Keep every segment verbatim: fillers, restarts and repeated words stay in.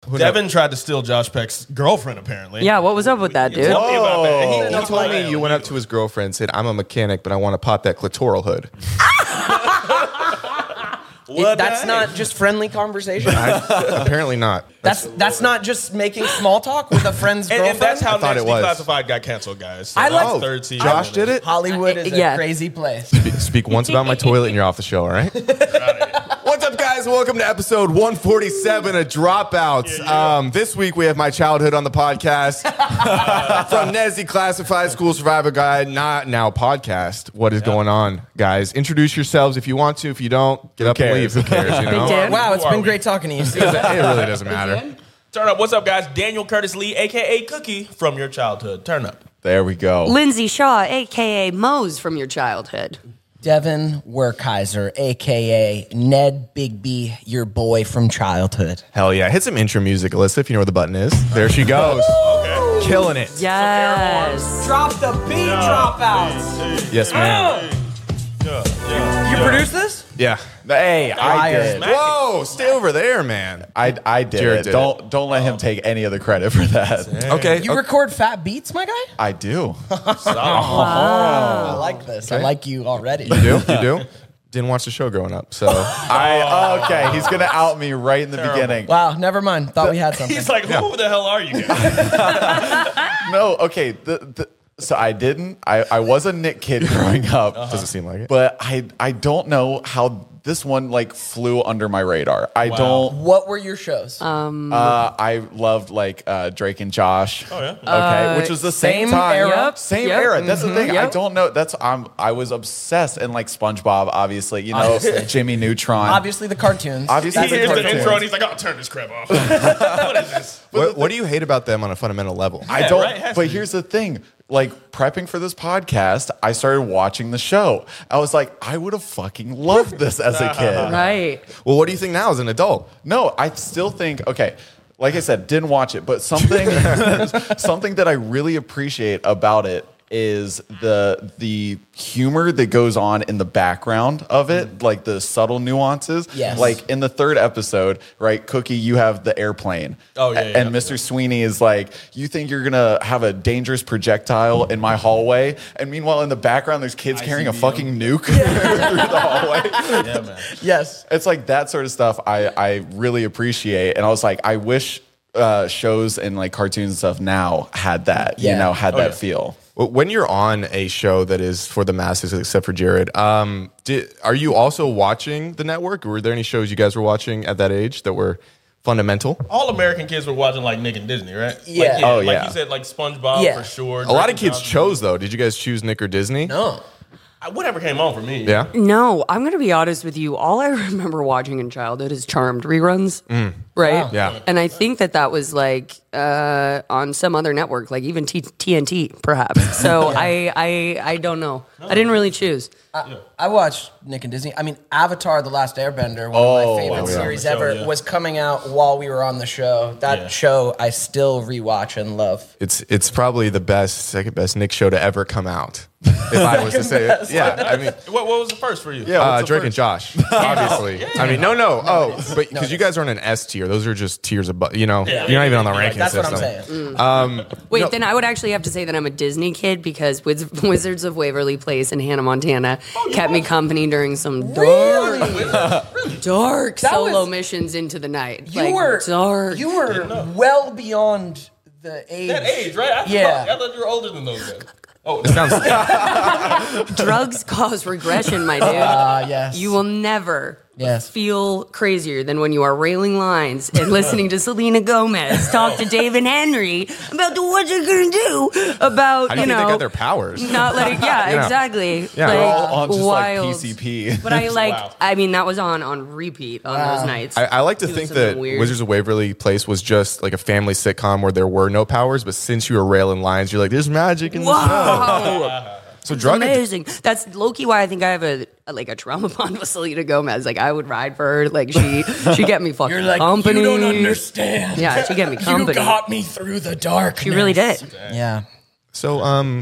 Devin knows? tried to steal Josh Peck's girlfriend, apparently. Yeah, what was up with that, dude? Tell me about that. He, He told like, me you went up to his girlfriend and said, I'm a mechanic, but I want to pop that clitoral hood. It, that's not just friendly conversation. I, apparently not. That's that's not just making small talk with a friend's and, girlfriend. and that's how I thought Next it was. Declassified got canceled, guys. So I like oh, third season. Josh did it? Hollywood is a Yeah. crazy place. Speak, speak once about my toilet and you're off the show, all right? What's up, guys? Welcome to episode one forty-seven of Dropouts. Yeah, yeah. Um, this week we have my childhood on the podcast from Nessie Classified School Survivor Guide, not now podcast. What is Yeah. going on, guys? Introduce yourselves if you want to. If you don't, get up and leave. Who cares? You know? Dan? Wow, it's Who are been we? great talking to you. It really doesn't matter. Turn up. What's up, guys? Daniel Curtis Lee, a k a. Cookie, from your childhood. Turn up. There we go. Lindsay Shaw, a k a. Mose from your childhood. Devin Werkheiser, a k a. Ned Bigby, your boy from childhood. Hell yeah. Hit some intro music, Alyssa, if you know where the button is. There she goes. Okay. Killing it. Yes. Drop the beat, dropouts. Yes, ma'am. Yeah, yeah, You yeah. produced this? Yeah. Hey, I Fire. did. Smack it. Whoa, stay over there, man. I, I did Jared it. did don't don't let him take any of the credit for that. Okay. You okay. record fat beats, my guy? I do. I like this. I like you already. You do? You do? Didn't watch the show growing up, so. I okay. He's gonna out me right in the Terrible. beginning. Wow, never mind. Thought we had something. He's like, who the hell are you guys? No, okay. The, the, so I didn't. I, I was a Nick kid growing up, Doesn't seem like it. but I I don't know how this one like flew under my radar. I Wow. don't. What were your shows? Um, Uh, I loved like uh, Drake and Josh. Oh, yeah? Okay, which was the same, same time, era. Yep, same yep, era. That's the thing. I yep. don't know. That's I'm. I was obsessed and like SpongeBob, obviously. You know, Obviously. Jimmy Neutron. Obviously, the cartoons. Obviously He the hears the cartoons. intro and he's like, I'll turn this crap off. What is this? What, what do you hate about them on a fundamental level? I Yeah, don't. right, it has But to be. here's the thing. Like prepping for this podcast, I started watching the show. I was like, I would have fucking loved this as a kid. right. Well, what do you think now as an adult? No, I still think okay. Like I said, didn't watch it, but something something that I really appreciate about it is the the humor that goes on in the background of it, like the subtle nuances. Yes. Like in the third episode, right, Cookie, you have the airplane. Oh, yeah, A- yeah, And yeah. Mister Sweeney is like, you think you're gonna have a dangerous projectile in my hallway? And meanwhile, in the background, there's kids carrying a I C B M. fucking nuke through the hallway. Yeah, man. Yes. It's like that sort of stuff I, I really appreciate. And I was like, I wish uh, shows and like cartoons and stuff now had that, Yeah. you know, had Oh, that yeah. feel. Well, when you're on a show that is for the masses, except for Jared, um, did, are you also watching the network? Were there any shows you guys were watching at that age that were fundamental? All American kids were watching like Nick and Disney, right? Yeah. Like, Oh, Like yeah. you said, like SpongeBob Yeah. for sure. A lot Drake of kids and Josh. chose, though. Did you guys choose Nick or Disney? No. I- Whatever came on for me. Yeah? No, I'm going to be honest with you. All I remember watching in childhood is Charmed reruns, right? Wow. Yeah. And I think that that was like uh, on some other network, like even T- TNT, perhaps. So I, I, I don't know. I didn't really choose. I, I watched Nick and Disney. I mean, Avatar: The Last Airbender, one Oh, of my favorite wow, yeah. series The show, ever, yeah. was coming out while we were on the show. That Yeah. show I still rewatch and love. It's it's probably the best, second best Nick show to ever come out. If I was to say it. Yeah, I mean, What, what was the first for you? Yeah. uh, what's the Drake and first? Josh, obviously. I mean, no, no. Oh, but because you guys are on an S tier. Those are just tiers above, you know, Yeah. you're not even on the Yeah, ranking That's what system. I'm saying. Um, Wait, No. then I would actually have to say that I'm a Disney kid because Wiz- Wizards of Waverly Place and Hannah Montana kept me company during some dark, dark That solo was- missions into the night. You Like, were dark. you were well beyond the age. That age, right? I Yeah. Thought, I thought you were older than those guys. Oh, Drugs cause regression, my dude. Ah, yes. You will never Yes. feel crazier than when you are railing lines and listening to Selena Gomez talk to David Henry about the, what you're gonna do about How do you you think know they got their powers? not letting yeah, Yeah. exactly Yeah. like We're all on just wild. like P C P. But I like Wow. I mean that was on on repeat on those nights. I, I like to Doing think something that weird. Wizards of Waverly Place was just like a family sitcom where there were no powers, but since you were railing lines, you're like, there's magic in the show. Whoa. So It's drug amazing. That's low-key why I think I have a, a like a trauma bond with Selena Gomez. Like I would ride for her. Like she she get me fucking You're like, company. you don't understand. Yeah, she get me company. You got me through the dark. She really did. Yeah. So um,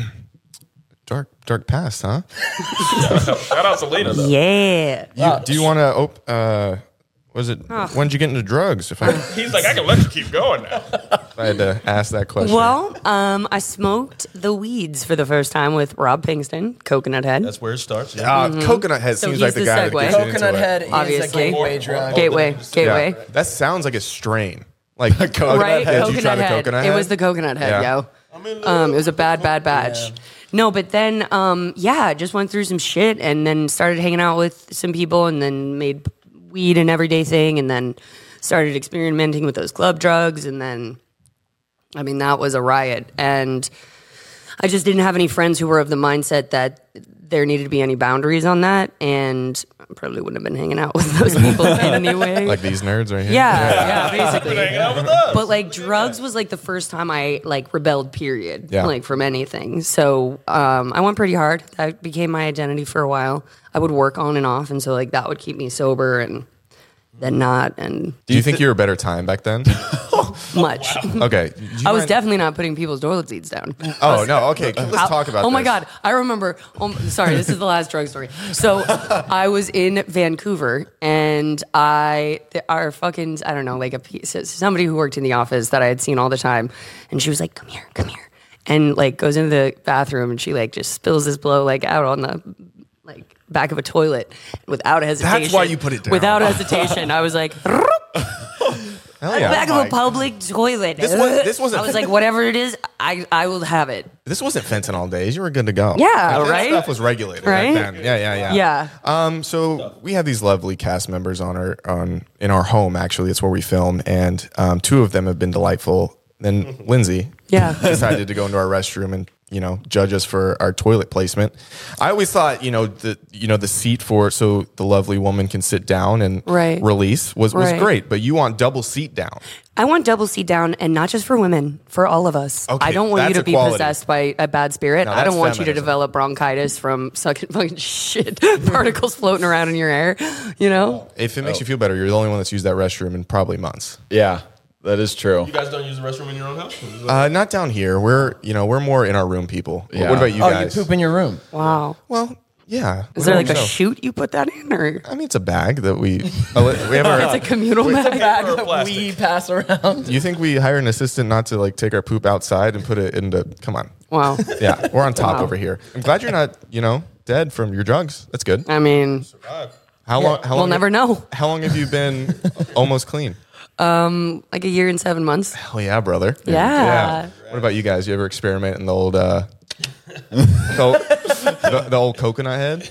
dark dark past, huh? shout out Selena, though. Yeah. You, do you want to op- uh, Was it? When did you get into drugs? If I, He's like, I can let you keep going now. if I had to ask that question. Well, um, I smoked the weeds for the first time with Rob Pinkston, Coconut Head. That's where it starts. Yeah. Uh, Coconut Head So seems he's like the, the guy segue. that gets you into Coconut it. Head is Obviously. a gateway drug. Gateway, gateway. Yeah. That sounds like a strain. Like coconut Right? head. Did you try Coconut the head. coconut It head? was the coconut head, Yeah. yo. Um, it was a bad, bad batch. No, but then, um, yeah, just went through some shit and then started hanging out with some people and then made weed an everyday thing and then started experimenting with those club drugs. And then, I mean, that was a riot. And I just didn't have any friends who were of the mindset that there needed to be any boundaries on that. And I probably wouldn't have been hanging out with those people anyway. Like these nerds right here. yeah, yeah, basically. Hanging out with us. But like drugs was like the first time I like rebelled, period. Yeah. Like from anything. So um, I went pretty hard. That became my identity for a while. I would work on and off, and so like that would keep me sober and then not and Do you think you were a better time back then? much. Okay. Do you I was mind- definitely not putting people's toilet seats down. Oh no. Okay. Let's How- talk about. Oh my this. god, I remember. Oh, sorry, this is the last drug story. So I was in Vancouver, and I our fucking I don't know, like a piece, somebody who worked in the office that I had seen all the time, and she was like, "Come here, come here," and like goes into the bathroom, and she like just spills this blow like out on the like back of a toilet without hesitation. why you put it down. Without hesitation, I was like. Hell yeah. Back of a public toilet. This was- this wasn't- I was like, whatever it is, I I will have it. This wasn't fentanyl days. You were good to go. Yeah, Like, that right? Stuff was regulated Right? back then. Yeah, yeah, yeah. Yeah. Um. So we have these lovely cast members on our on in our home. Actually, it's where we film, and um, two of them have been delightful. Then Lindsay, Yeah. decided to go into our restroom and you know judge us for our toilet placement. I always thought you know the you know the seat for so the lovely woman can sit down and Right. release was was Right. great, but you want double seat down. I want double seat down, and not just for women, for all of us. Okay, I don't want you that's to be equality. possessed by a bad spirit. No, I don't that's want you to feminism. develop bronchitis from sucking fucking shit particles floating around in your air. You know? If it makes you feel better, you're the only one that's used that restroom in probably months. Yeah, that is true. You guys don't use the restroom in your own house? Uh, not down here. We're you know we're more in our room people. Yeah. What about you Oh, guys? you poop in your room. Wow. Well, yeah. Is there like a So- chute you put that in, or I mean, it's a bag that we we have. it's a Our, communal bag? Bag or that plastic? we pass around. you think we hire an assistant not to like take our poop outside and put it into? Come on. Wow. Yeah, we're on top Wow. over here. I'm glad you're not you know dead from your drugs. That's good. I mean, How long? How we'll long? never know. How long have you been almost clean? Like a year and seven months. Hell yeah, brother. Yeah. What about you guys? You ever experiment in the old? Uh, the, old the, the old coconut head?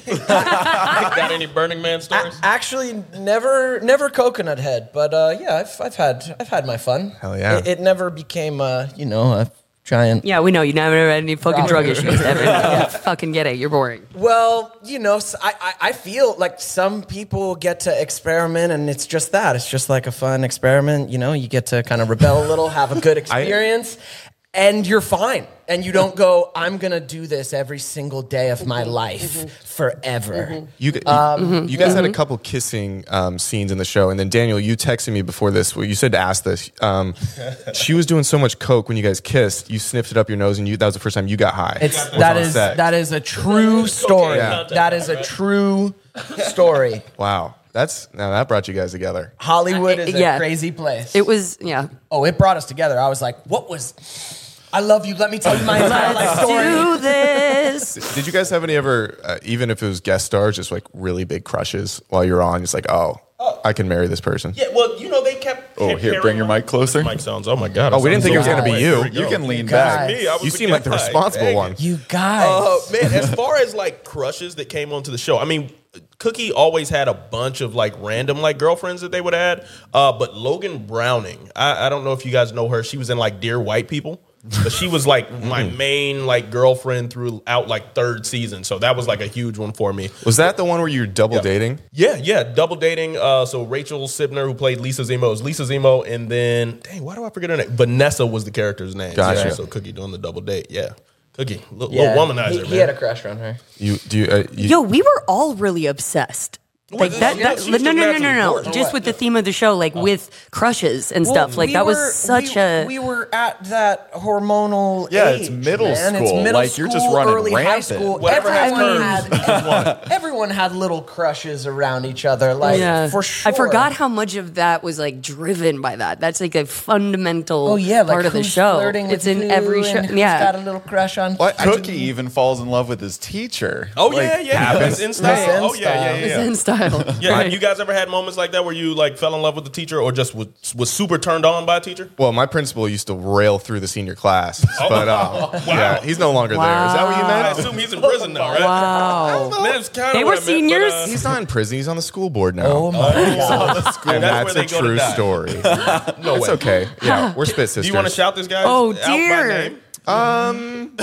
Got any Burning Man stories? Actually, never, never coconut head, but uh, yeah, I've, I've had, I've had my fun. Hell yeah. It, it never became, uh, you know, a giant. Yeah, we know you never had any fucking drug issues ever. Yeah, fucking get it. You're boring. Well, you know, s- I, I, I feel like some people get to experiment, and it's just that. It's just like a fun experiment. You know, you get to kind of rebel a little, have a good experience, and you're fine. And you don't go, I'm going to do this every single day of my life forever. You, you, Um, you guys had a couple kissing um, scenes in the show, and then Daniel, you texted me before this. Well, you said to ask this. Um, she was doing so much coke when you guys kissed. You sniffed it up your nose, and you that was the first time you got high. It's Was that on is set. that is a true story. Yeah. That is a true story. Wow, that's now that brought you guys together. Hollywood is a Yeah. crazy place. It was, yeah. oh, it brought us together. I was like, what was? I love you. Let me tell you my entire life story. Do this. Did you guys have any ever, uh, even if it was guest stars, just like really big crushes while you're on? Just like, oh, I can marry this person. Yeah, well, you know, they kept. Oh, kept here, pairing bring your up- mic closer. Mic sounds. Oh my god. Oh, we didn't think it was going gonna be you. You can lean Guys. back. Me, I was You seem like the guy. responsible Dang one. it. You guys. Uh, man, as far as like crushes that came onto the show, I mean, Cookie always had a bunch of like random like girlfriends that they would add. Uh, but Logan Browning, I, I don't know if you guys know her. She was in like Dear White People. But she was like my main like girlfriend throughout like third season. So that was like a huge one for me. Was that the one where you're double dating? Yeah, yeah, double dating. Uh, so Rachel Sibner, who played Lisa Zemo, is Lisa Zemo, and then dang, why do I forget her name? Vanessa was the character's name. Gotcha. Yeah, so Cookie doing the double date. Yeah, Cookie, little, Yeah. little womanizer. He, man. he had a crush on her. You do you? Uh, you Yo, we were all really obsessed Like that, Yeah, that she's no, no, no, just no, no, naturally no. gorgeous. Just with the theme of the show, like with crushes and Well, stuff. Like we that was were- such we, a. We were at that hormonal. Yeah, age, it's middle man. It's school. middle Like, you're just school, running early high rampant. school. Whatever has everyone curves. had everyone had little crushes around each other. Like yeah, for sure. I forgot how much of that was like driven by that. That's like a fundamental Oh yeah, like part of the who's show. flirting It's with in who every show. and who's Yeah, got a little crush on. What? I Cookie even falls in love with his teacher. Oh Like, yeah, yeah. It's in style. It's in Oh yeah, yeah, it's yeah. in style. Yeah, Right. have you guys ever had moments like that where you like fell in love with the teacher or just was, was super turned on by a teacher? Well, my principal used to rail through the senior class, but um, yeah, he's no longer there. Is that what you I meant? assume he's in prison now, right? Wow. That's kinda They what were I meant, but, seniors? uh, He's not in prison. He's on the school board now. Oh my god! and that's that's, where they a go to true die. story. no It's way. okay. Yeah, we're spit sisters. Do you want to shout this guy Oh, out dear. by name? Um,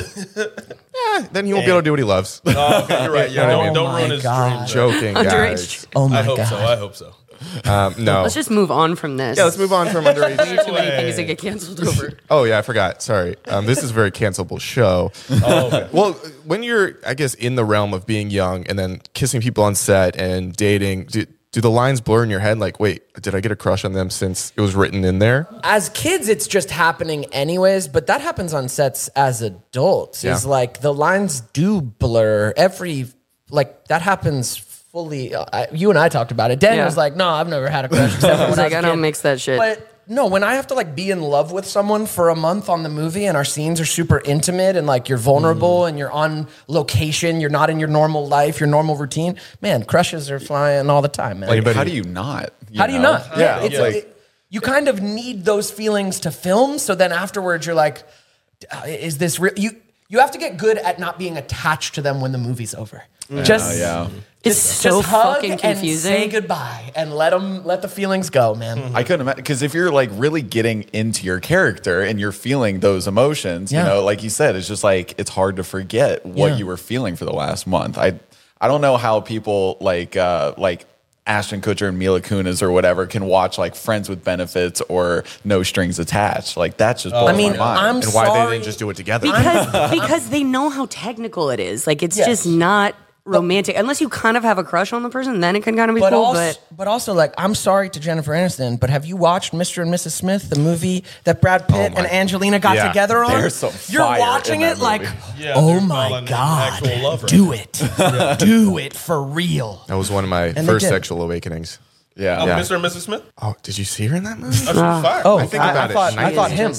yeah, then he won't be able to do what he loves. Oh, okay, you're right. Yeah, know what I don't, mean? don't Oh ruin my his God. dreams. Joking, Underage. guys. Oh my I hope god! so. I hope so. Um, no. Let's just move on from this. yeah, let's move on from underage. Way too many Way. things that get canceled over. Oh yeah, I forgot. Sorry. Um, this is a very cancelable show. Oh, okay. Well, when you're, I guess, in the realm of being young and then kissing people on set and dating, do, do the lines blur in your head? Like, wait, did I get a crush on them since it was written in there? As kids, it's just happening anyways, but that happens on sets as adults. Is Yeah. like the lines do blur. Every like that happens fully. Uh, I, you and I talked about it. Dan Yeah. was like, "No, I've never had a crush." Except for I was when like, was a I don't kid." mix that shit. But no, when I have to like be in love with someone for a month on the movie and our scenes are super intimate and like you're vulnerable and you're on location, you're not in your normal life, your normal routine, man, crushes are flying all the time, man. Like, Anybody- how do you not? How do you know? not? Yeah, it's like it- you kind of need those feelings to film. So then afterwards, you're like, uh, "Is this real?" You you have to get good at not being attached to them when the movie's over. Just yeah. It's just, so just hug fucking and confusing. say goodbye and let them let the feelings go, man. I couldn't imagine because if you're like really getting into your character and you're feeling those emotions, Yeah. you know, like you said, it's just like it's hard to forget what Yeah. you were feeling for the last month. I I don't know how people like uh like Ashton Kutcher and Mila Kunis or whatever can watch like Friends with Benefits or No Strings Attached. Like that's just blows I mean, my mind. I'm And why they sorry. didn't just do it together? because because they know how technical it is. Like it's Yes. just not romantic unless you kind of have a crush on the person. Then it can kind of be But cool. also, but but also, like, I'm sorry to Jennifer Aniston, but have you watched Mister and Missus Smith, the movie that Brad Pitt Oh my- and Angelina got Yeah. together on? There's some You're fire watching in it that like, movie. Yeah, oh they're my falling in god, actual love right do now. it, do it for real. That was one of my they first did. sexual awakenings. yeah. Oh, Yeah. Mister and Missus Smith? Oh, did you see her in that movie? Oh, she was fire. Oh, I think I, about I it. thought, I Nice. thought him,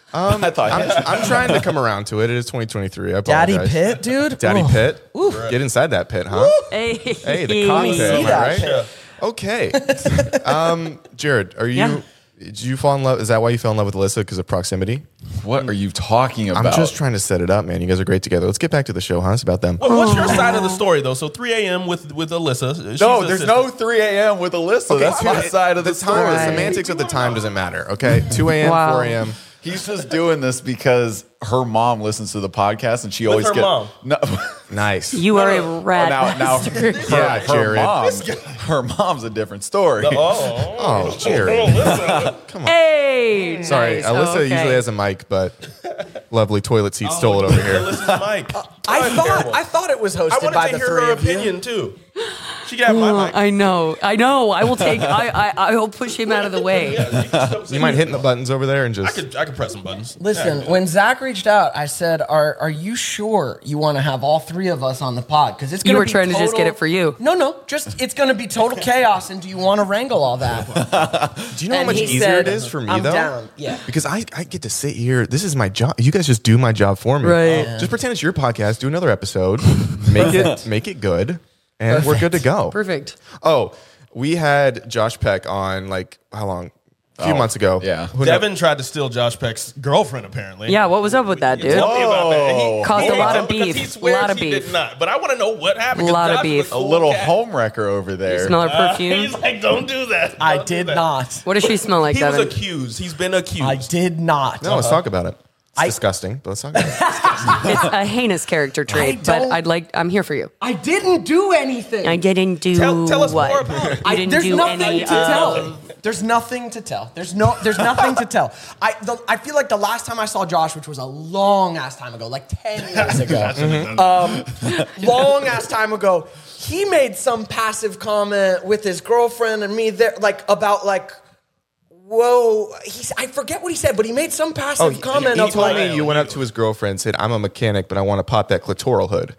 I thought I'm, I'm trying to come around to it. It is twenty twenty-three. I Daddy apologize. Pitt, dude. Daddy Ooh. Pitt. Get inside that pit, huh? hey, Hey, the cockpit. See Am I that right? pit. Okay. um, Jared, are you? Yeah. Did you fall in love? Is that why you fell in love with Alyssa because of proximity? what are you talking about? I'm just trying to set it up, man. You guys are great together. Let's get back to the show, huh? It's about them. Well, what's your side of the story, though? So three a.m. with with Alyssa. She's no, a there's sister. no three a.m. with Alyssa. That's my two- side of the, the time. story. The semantics of the time doesn't matter. Okay, two a.m., Wow. four a.m. He's just doing this because her mom listens to the podcast and she always her gets mom? no. Nice. you are a rat now, now, bastard. her, Yeah, her Jared. mom, her mom's a different story. Oh, Oh, Jared. Hey, Sorry, nice. Alyssa Okay. usually has a mic, but lovely toilet seat stole it over here. Alyssa's mic. I thought, I thought it was I hosted wanted by to the hear three her of you. opinion too. She got my Uh, mic. I know, I know. I will take. I, I, I will push him out of the way. You mind hitting the buttons over there and I just? could I could press some buttons. Listen, when Zach reached out, I said, "Are are you sure you want to have all three of us on the pod? Because it's You going were be trying to just total- get it for you. No, no, just it's going to be total chaos. And do you want to wrangle all that? Do you know how And much he easier said, it is for me I'm though? down, yeah. Because I, I get to sit here. This is my job. You guys just do my job for me. Right. Just pretend it's your podcast. Do another episode. Make it make it good, and we're good to go. Perfect. Oh, we had Josh Peck on like how long? A few Oh, months ago. yeah. Who Devin tried to steal Josh Peck's girlfriend. Apparently. Yeah, what was up with that, dude? Tell me about that. He, Caused he a lot hates of him because beef. He swears Lot of he beef. did not. But I want to know what happened. 'cause Lot of Josh was beef. A cool little cat. home wrecker over there. Smell her Uh, perfume. He's like, don't do that. I Don't do did that. not. What does she smell like, He was Devin? accused. He's been accused. I did not. No, let's talk about it. It's I- disgusting, but let's talk about it. It's a heinous character trait, but don't- I'd like. I'm here for you. I didn't do anything. I didn't do Tell- tell us what? more about it. You I- didn't there's do nothing any to tell. of There's nothing to tell. There's no. There's nothing to tell. I the, I feel like the last time I saw Josh, which was a long ass time ago, like ten years ago, um, long ass time ago, he made some passive comment with his girlfriend and me there, like about like. Whoa, he's, I forget what he said, but he made some passive Oh, comment. he of told like, me you went up to his girlfriend and said, I'm a mechanic, but I want to pop that clitoral hood.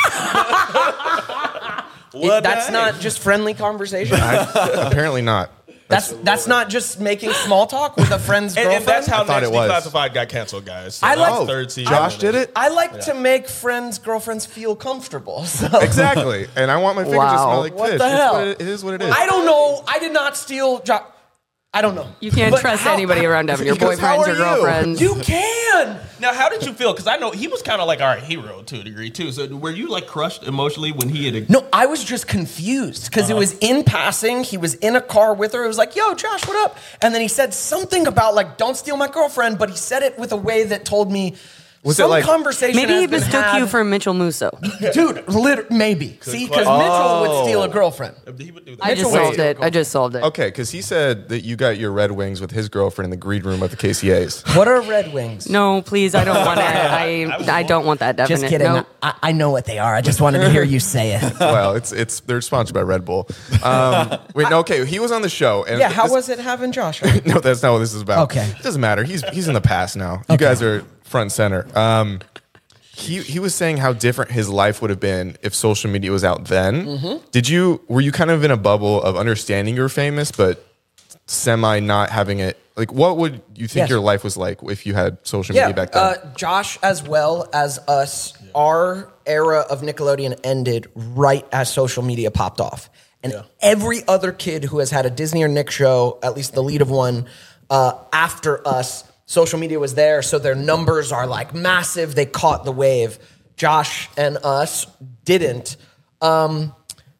What that's the not heck? just friendly conversation. Apparently not. That's that's not just making small talk with a friend's And, girlfriend. and that's how I thought Next it was. Declassified got canceled, guys. So I that's like- the third season. Josh did it? I like to make friends' girlfriends feel comfortable. So. Exactly. And I want my fingers to Wow. smell like What fish. the It's hell? what it, it is what it is. I don't know. I did not steal. Jo- I don't know. You can't But trust how- anybody around Devin. Your Because how boyfriends are or you? girlfriends. You can. Now, how did you feel? Because I know he was kind of like our hero to a degree too. So were you like crushed emotionally when he had? No, I was just confused because Uh-huh. it was in passing. He was in a car with her. It was like, "Yo, Josh, what up?" And then he said something about like, "Don't steal my girlfriend," but he said it with a way that told me. Was it some like- conversation? Maybe has he been mistook had. you for Mitchell Musso. Dude, liter- maybe. See, because question. Mitchell would steal a girlfriend. He would do that. I just Mitchell solved wait. it. I just solved it. Okay, because he said that you got your Red Wings with his girlfriend in the green room at the K C As. What are Red Wings? No, please, I don't want it. I I don't want that definite. Just kidding. No. I, I know what they are. I just wanted to hear you say it. Well, it's it's they're sponsored by Red Bull. Um, wait, no, okay, he was on the show. And Yeah, how this- was it having Josh on? No, that's not what this is about. Okay. It doesn't matter. He's he's in the past now. You guys are front and center. Um, he he was saying how different his life would have been if social media was out then. Mm-hmm. Did you were you kind of in a bubble of understanding you're famous, but semi not having it? Like, what would you think Yes. your life was like if you had social Yeah, media back then? uh, Josh as well as us, our era of Nickelodeon ended right as social media popped off. And Yeah. every other kid who has had a Disney or Nick show, at least the lead of one, uh, after us, social media was there. So their numbers are like massive. They caught the wave. Josh and us didn't. Um,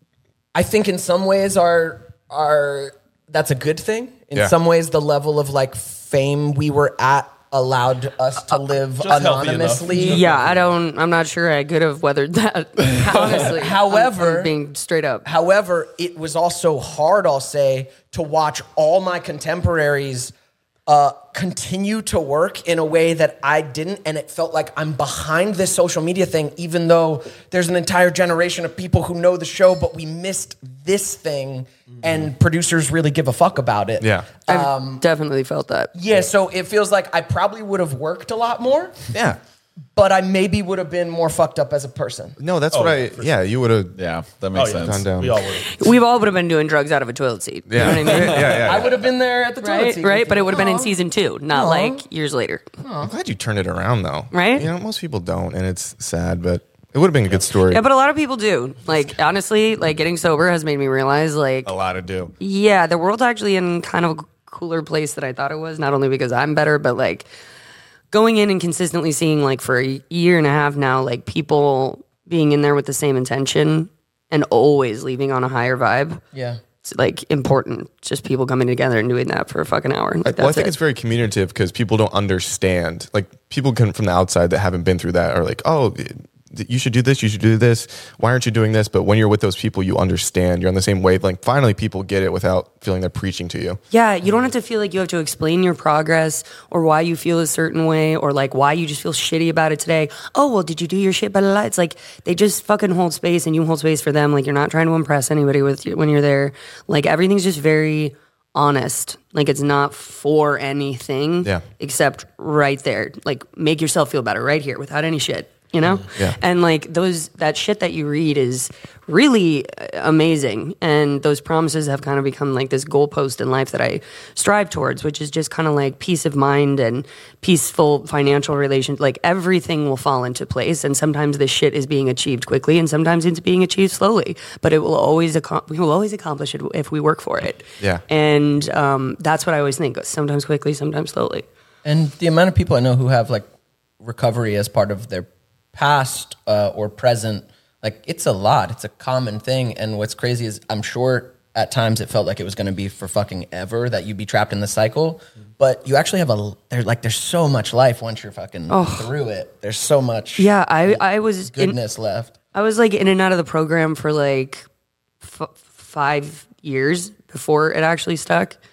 I think in some ways our our that's a good thing. In Yeah. some ways, the level of like fame we were at allowed us to live Just healthy enough. anonymously. Yeah, I don't. I'm not sure I could have weathered that. Honestly, However- I'm- I'm being straight up. However, it was also hard, I'll say, to watch all my contemporaries uh, continue to work in a way that I didn't. And it felt like I'm behind this social media thing, even though there's an entire generation of people who know the show, but we missed this thing and producers really give a fuck about it. Yeah. I've Um, definitely felt that. Yeah, so it feels like I probably would have worked a lot more, yeah. but I maybe would have been more fucked up as a person. No, that's Oh, what I. for Yeah, you would have. Yeah, that Oh, makes yeah. sense. Gone down. We all would. We all would have been doing drugs out of a toilet seat. Yeah. You know what I mean? yeah, yeah. I would have been there at the toilet Right, seat right, with but you. it would have been in Aw. season two, not Aw. like years later. I'm glad you turned it around though. Right? You know, most people don't, and it's sad, but it would have been a good story. Yeah, but a lot of people do. Like honestly, like getting sober has made me realize, like, a lot of do. yeah, the world's actually in kind of a cooler place than I thought it was. Not only because I'm better, but like going in and consistently seeing, like for a year and a half now, like people being in there with the same intention and always leaving on a higher vibe. Yeah. It's like important. Just people coming together and doing that for a fucking hour. Like, Well, I that's think it. it's very communicative because people don't understand. Like people can from the outside that haven't been through that are like, oh, you should do this, you should do this. Why aren't you doing this? But when you're with those people, you understand. You're on the same wavelength. Finally, people get it without feeling they're preaching to you. Yeah, you don't have to feel like you have to explain your progress or why you feel a certain way or like why you just feel shitty about it today. Oh, well, did you do your shit? Blah, blah, blah. It's like they just fucking hold space and you hold space for them. Like you're not trying to impress anybody with you when you're there. Like everything's just very honest. Like it's not for anything Yeah. except right there. Like make yourself feel better right here without any shit. You know? Yeah. And like those, that shit that you read is really amazing. And those promises have kind of become like this goalpost in life that I strive towards, which is just kind of like peace of mind and peaceful financial relations. Like everything will fall into place. And sometimes this shit is being achieved quickly and sometimes it's being achieved slowly, but it will always, ac- we will always accomplish it if we work for it. Yeah. And um, that's what I always think, sometimes quickly, sometimes slowly. And the amount of people I know who have like recovery as part of their past uh, or present, like it's a lot. It's a common thing. And what's crazy is I'm sure at times it felt like it was going to be for fucking ever that you'd be trapped in the cycle. But you actually have a, there's like, there's so much life once you're fucking through it. There's so much Yeah, I, I was in, goodness left. I was like in and out of the program for like f- five years before it actually stuck.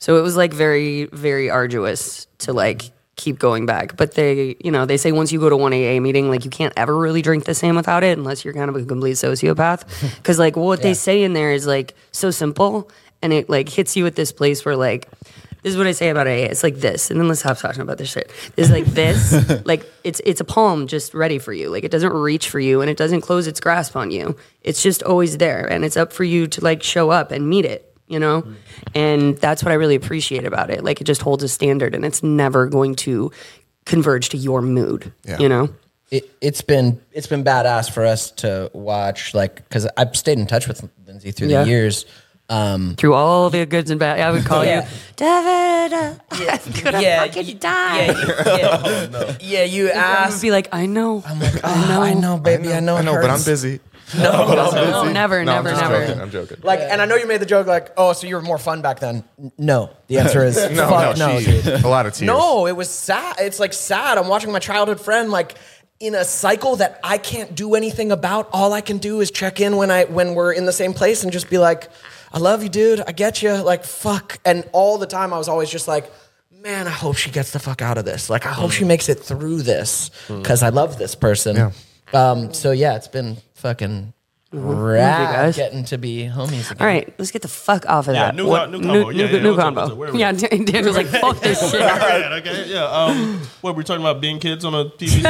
So it was like very, very arduous to like keep going back. But they, you know, they say once you go to one A A meeting, like you can't ever really drink the same without it unless you're kind of a complete sociopath. Because like what yeah. they say in there is like so simple, and it like hits you at this place where like, this is what I say about A A. It's like this, and then let's stop talking about this shit. It's like this, like it's it's a palm just ready for you. Like it doesn't reach for you, and it doesn't close its grasp on you. It's just always there, and it's up for you to like show up and meet it. You know, mm. and that's what I really appreciate about it. Like it just holds a standard, and it's never going to converge to your mood. Yeah. You know, it, it's been it's been badass for us to watch. Like because I've stayed in touch with Lindsay through yeah. the years. Um, Through all the goods and bad, I would call yeah. you David. Uh, yeah, could yeah, I fucking die? Yeah, yeah, oh, no. yeah. You asked. Would be like, I know. I'm like, oh, I know, I know, baby, I know, I know, I know but I'm busy. No, but I'm busy. no, never, no, never, I'm just never. Joking. I'm joking. Like, and I know you made the joke, like, oh, so you were more fun back then. N- No, the answer is no, fuck no, no, she, dude. A lot of tears. No, it was sad. It's like sad. I'm watching my childhood friend like in a cycle that I can't do anything about. All I can do is check in when I when we're in the same place and just be like, I love you, dude. I get you. Like, fuck. And all the time I was always just like, man, I hope she gets the fuck out of this. Like, I hope she makes it through this because I love this person. Yeah. Um, so, yeah, it's been fucking rad getting to be homies again. All right, let's get the fuck off of yeah, that. New, What, new combo. New, Yeah, new, yeah, new yeah, combo. where are we? Yeah, Dan Dan was like, fuck this shit. Right, okay, yeah. Um, what, we're talking about being kids on a T V show?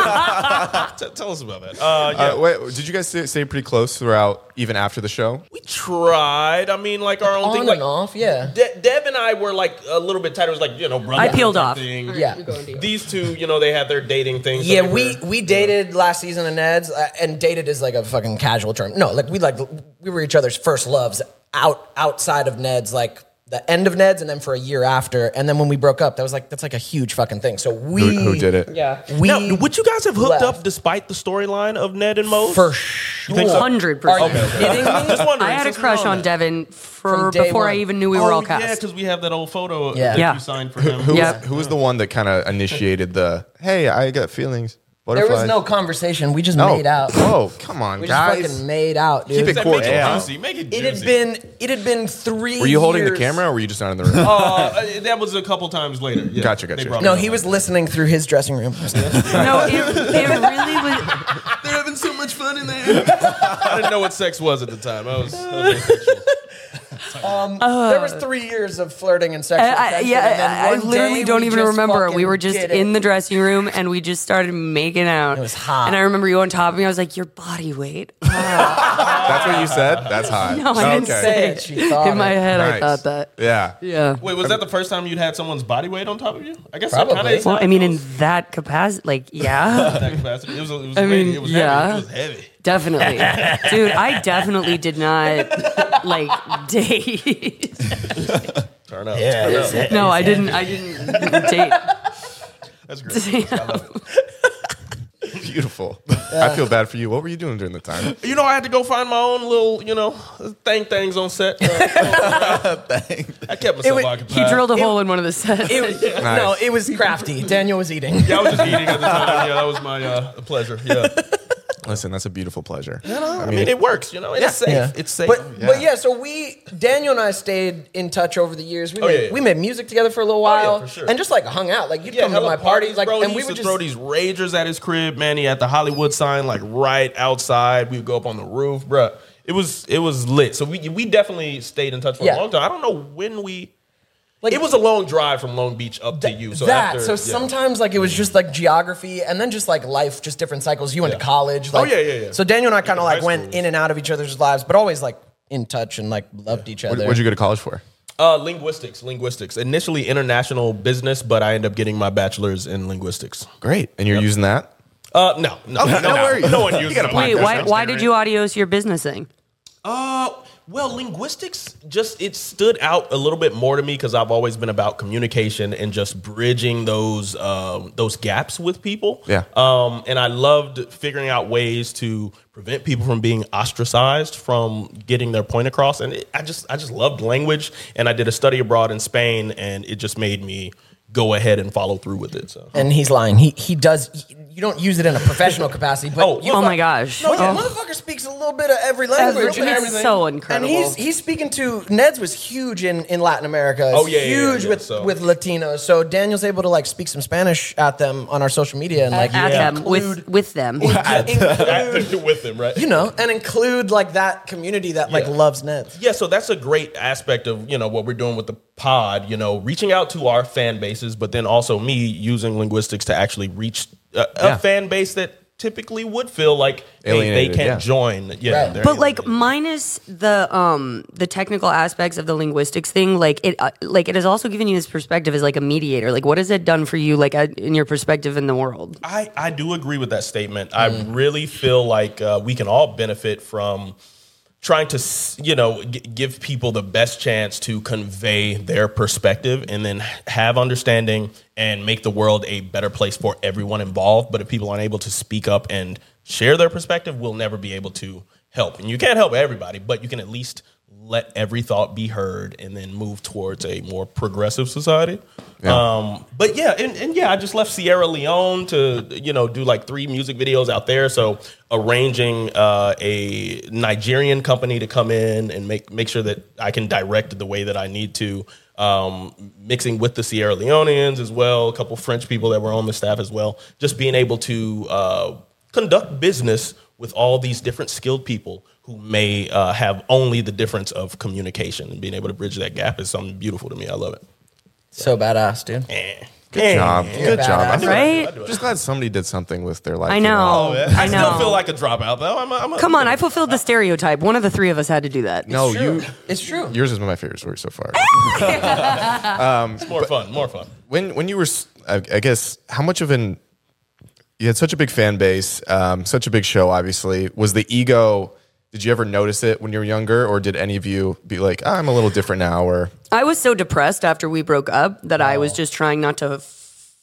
T- Tell us about that. Uh, yeah. Uh, wait, did you guys stay, stay pretty close throughout, even after the show? We tried. I mean, like our own On thing. and Like, off, yeah. De- Deb and I were like a little bit tighter. It was like, you know, brother. I peeled off. Thing. Yeah. These two, you know, they had their dating thing. So Yeah, they we were- we dated last season of Ned's, uh, and dated is like a fucking casual term. No, like we like we were each other's first loves out outside of Ned's, like the end of Ned's, and then for a year after, and then when we broke up, that was like that's like a huge fucking thing. So we Who, who did it? Yeah, we Now, would you guys have hooked left. up despite the storyline of Ned and Mose? for sure. You think so? Hundred Are you percent. kidding me? Just wondering. I had a since we're crush on that. Devin for From day before I one. even knew we were all Oh, yeah, cast. because we have that old photo Yeah. that Yeah. you signed for him. Who, Yeah. was, who was the one that kind of initiated the, hey, I got feelings, There butterflies? was no conversation. We just Oh. made out. Oh, come on, We just guys. fucking made out, dude. Keep it Make cordial. it Yeah. juicy. Make it It juicy. had been it had been three. Were you holding the years- camera or were you just not in the room? Uh, that was a couple times later. Yeah. Gotcha, They gotcha. brought No, me he up. was listening through his dressing room. No, it, it really was. They're having so much fun in there. I didn't know what sex was at the time. I was, I was asexual. There was three years of flirting and sexual I, I, tension, yeah, and then I, I one literally day don't we even just remember. fucking We were just did it. in the dressing room and we just started making out. It was hot. And I remember you on top of me. I was like, "Your body weight." That's what you said? That's hot. No, I didn't Okay. say it. She thought In my it. head, I Nice. thought that. Yeah. Yeah. Wait, was that the first time you'd had someone's body weight on top of you? I guess Probably. that kind of Well, I mean, in that capacity, like, yeah, that capacity. It was, it was, I weight- mean, it was yeah. heavy. It was heavy. definitely, dude. I definitely did not like date. Turn up. Yeah, Turn it's- up. No, I didn't. I didn't date. That's great. I love it. Beautiful. I feel bad for you. What were you doing during the time? You know, I had to go find my own little, you know, thing things on set. I kept myself was- occupied. He drilled a hole in one of the sets. It was, No, it was crafty. Daniel was eating. Yeah, I was just eating at the time. Yeah, that was my uh, pleasure. Yeah. Listen, that's a beautiful pleasure. I mean, it works, you know. It's safe. Yeah. It's safe. But but yeah, so we Daniel and I stayed in touch over the years. We Oh, made yeah, yeah. we made music together for a little Oh, yeah, while, for sure. and just like hung out. Like you'd yeah, come to hella my parties, like, bro. and he we used would to just throw these ragers at his crib, man. He had the Hollywood sign like right outside. We would go up on the roof, bruh. It was it was lit. So we we definitely stayed in touch for Yeah. a long time. I don't know when we. like It was a long drive from Long Beach up to you. So that. after, so yeah. sometimes like it was just like geography, and then just like life, just different cycles. You went Yeah. to college. Oh, Like, yeah, yeah, yeah. So Daniel and I kind of high like went schools. in and out of each other's lives, but always like in touch and like loved each What, other. what'd you go to college for? Uh, linguistics, linguistics. Initially international business, but I ended up getting my bachelor's in linguistics. Great. And you're using that? Uh, no, no, Okay, no, no worries. no one uses You got a it. Wait, podcast why? next Why year, did right? you adios your business thing? Uh, well, linguistics just it stood out a little bit more to me because I've always been about communication and just bridging those um, those gaps with people. Yeah. Um, and I loved figuring out ways to prevent people from being ostracized from getting their point across. And it, I just I just loved language, and I did a study abroad in Spain, and it just made me go ahead and follow through with it. So And he's lying. He he does. you don't use it in a professional capacity, but Oh, you, Oh my gosh. No, yeah, Oh. motherfucker speaks a little bit of every language. Every- it's so incredible. And he's he's speaking to Ned's was huge in, in Latin America. Oh, yeah, yeah, huge yeah, with so- with Latinos. So Daniel's able to like speak some Spanish at them on our social media and like At them, include, with, with them. include with him, right? you know, and include like that community that like Yeah. loves Ned's. Yeah, so that's a great aspect of, you know, what we're doing with the pod, you know, reaching out to our fan bases, but then also me using linguistics to actually reach a, Yeah. a fan base that typically would feel like hey, they Alienated, can't yeah. join. Yeah, Right. they're But like alienated. minus the um the technical aspects of the linguistics thing, like it uh, like it has also given you this perspective as like a mediator. Like what has it done for you, like uh, in your perspective in the world? I, I do agree with that statement. I really feel like uh, we can all benefit from trying to, s- you know, g- give people the best chance to convey their perspective and then have understanding and make the world a better place for everyone involved. But if people aren't able to speak up and share their perspective, we'll never be able to help. And you can't help everybody, but you can at least let every thought be heard and then move towards a more progressive society. Um, but yeah, and, and yeah, I just left Sierra Leone to, you know, do like three music videos out there. So arranging uh, a Nigerian company to come in and make, make sure that I can direct the way that I need to, um, mixing with the Sierra Leoneans as well, a couple French people that were on the staff as well, just being able to uh, conduct business with all these different skilled people who may uh, have only the difference of communication, and being able to bridge that gap is something beautiful to me. I love it. So badass, dude. Eh. Good job. You're Good job. badass. I'm Right? I do it. just glad somebody did something with their life. I you know. Oh, yeah. I I know. still feel like a dropout, though. I'm a, I'm a, Come on, I fulfilled the stereotype. One of the three of us had to do that. No, True. you. It's true. Yours is my favorite story so far. It's more fun, more fun. when when you were, s- I, I guess, how much of an you had such a big fan base, um, such a big show. Obviously, was the ego? Did you ever notice it when you were younger, or did any of you be like, oh, I'm a little different now? Or I was so depressed after we broke up that I was just trying not to. F-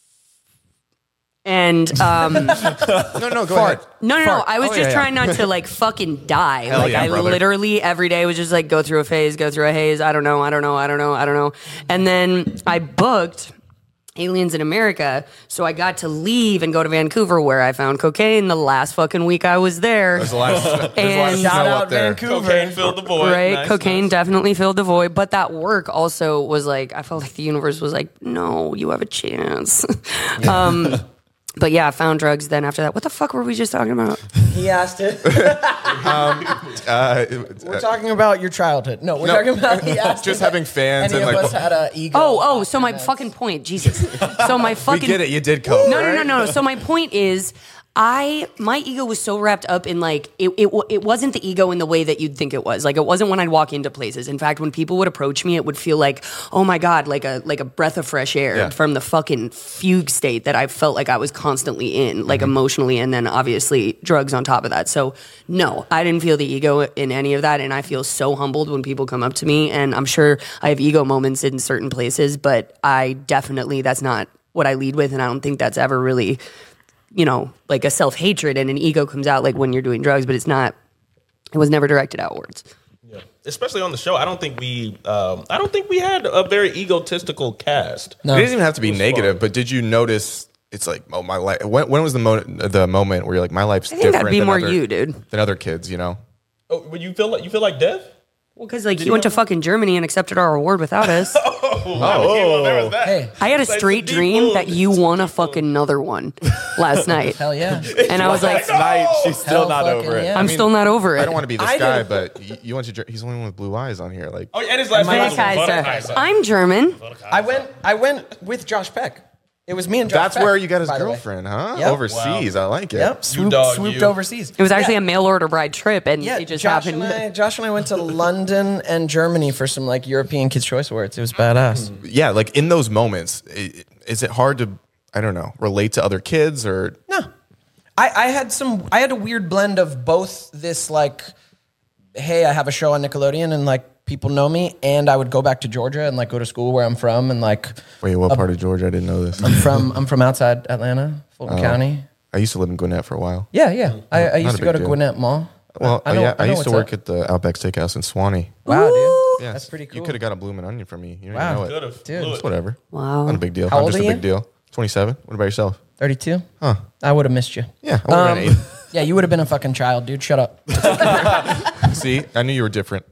and um, no, no, no, go ahead. no, no, Fart. I was Oh, just yeah, yeah. trying not to like fucking die. Hell like yeah, I brother. literally every day was just like go through a phase, go through a haze. I don't know, I don't know, I don't know, I don't know. And then I booked Aliens in America, so I got to leave and go to Vancouver, where I found cocaine the last fucking week I was there. There's a lot of, there's a lot of And- snow Shout up out there. Vancouver. Cocaine filled the void. Right, Nice, cocaine nice. definitely filled the void, but that work also was like I felt like the universe was like, no, you have a chance. um, but yeah, I found drugs. Then after that, what the fuck were we just talking about? He asked it. Uh, We're talking about your childhood. No, we're No. talking about he asked Just if having fans Any and, of like, us had a ego. Oh, oh, so my fucking point, Jesus. So my we fucking get it. You did coke. No, no, no, right? no. So my point is, I my ego was so wrapped up in like it, it. wa- It wasn't the ego in the way that you'd think it was. Like it wasn't when I'd walk into places. In fact, when people would approach me, it would feel like, oh my god, like a like a breath of fresh air Yeah. from the fucking fugue state that I felt like I was constantly in, like emotionally, and then obviously drugs on top of that. So no, I didn't feel the ego in any of that, and I feel so humbled when people come up to me. And I'm sure I have ego moments in certain places, but I definitely that's not what I lead with, and I don't think that's ever really, you know, like a self-hatred and an ego comes out like when you're doing drugs, but it's not, it was never directed outwards. Yeah. Especially on the show, I don't think we, um, I don't think we had a very egotistical cast. It doesn't even have to be was negative, fun. but did you notice? It's like, oh, my life. When, when was the mo- the moment where you're like, my life's I think different that'd be than more other, you, dude. than other kids? You know? Oh, but you feel like you feel like Dev? Well, because like he went to fucking Germany and accepted our award without us. Oh, well, there was that. Hey. I had a It's like straight the deep dream wound. that you won a fucking another one last night. Hell yeah. And I was like, Tonight, she's still Hell not fucking over it. yeah. I'm still not over it. I don't want to be this I guy, did- but you, you went to. Ger- He's the only one with blue eyes on here. Like, Oh, and his last My name was Kaiser. Kaiser. I'm German. I went I went with Josh Peck. It was me and Josh that's Peck, where you got his by the way. girlfriend, huh? Yep. Overseas, I like it. Yep. Swoop, dog, swooped you. overseas. It was actually yeah. a mail order bride trip, and Yeah, it just Josh happened. and I, Josh and I went to London and Germany for some like European Kids Choice Awards. It was badass. Yeah, like in those moments, i- is it hard to, I don't know, relate to other kids or? No, I, I had some. I had a weird blend of both this like, hey, I have a show on Nickelodeon and like people know me, and I would go back to Georgia and like go to school where I'm from and like Wait, what part of Georgia? I didn't know this. I'm from I'm from outside Atlanta, Fulton Oh. County. I used to live in Gwinnett for a while. Yeah, yeah. I, I Not used a to go big to deal. Gwinnett Mall. Well, I know- yeah, I I, know used to what's work up. at the Outback Steakhouse in Swanee. Wow, dude. Yeah, That's pretty cool. You could have got a bloomin' onion from me. You don't Wow. even know it. Could've. Dude. Blew It's it. whatever. Wow. Not a big deal. How I'm old just are a you? big deal. twenty-seven. What about yourself? thirty-two. Huh. I would have missed you. Yeah, I would've Um, been eight. yeah, you would have been a fucking child, dude. Shut up. See, I knew you were different.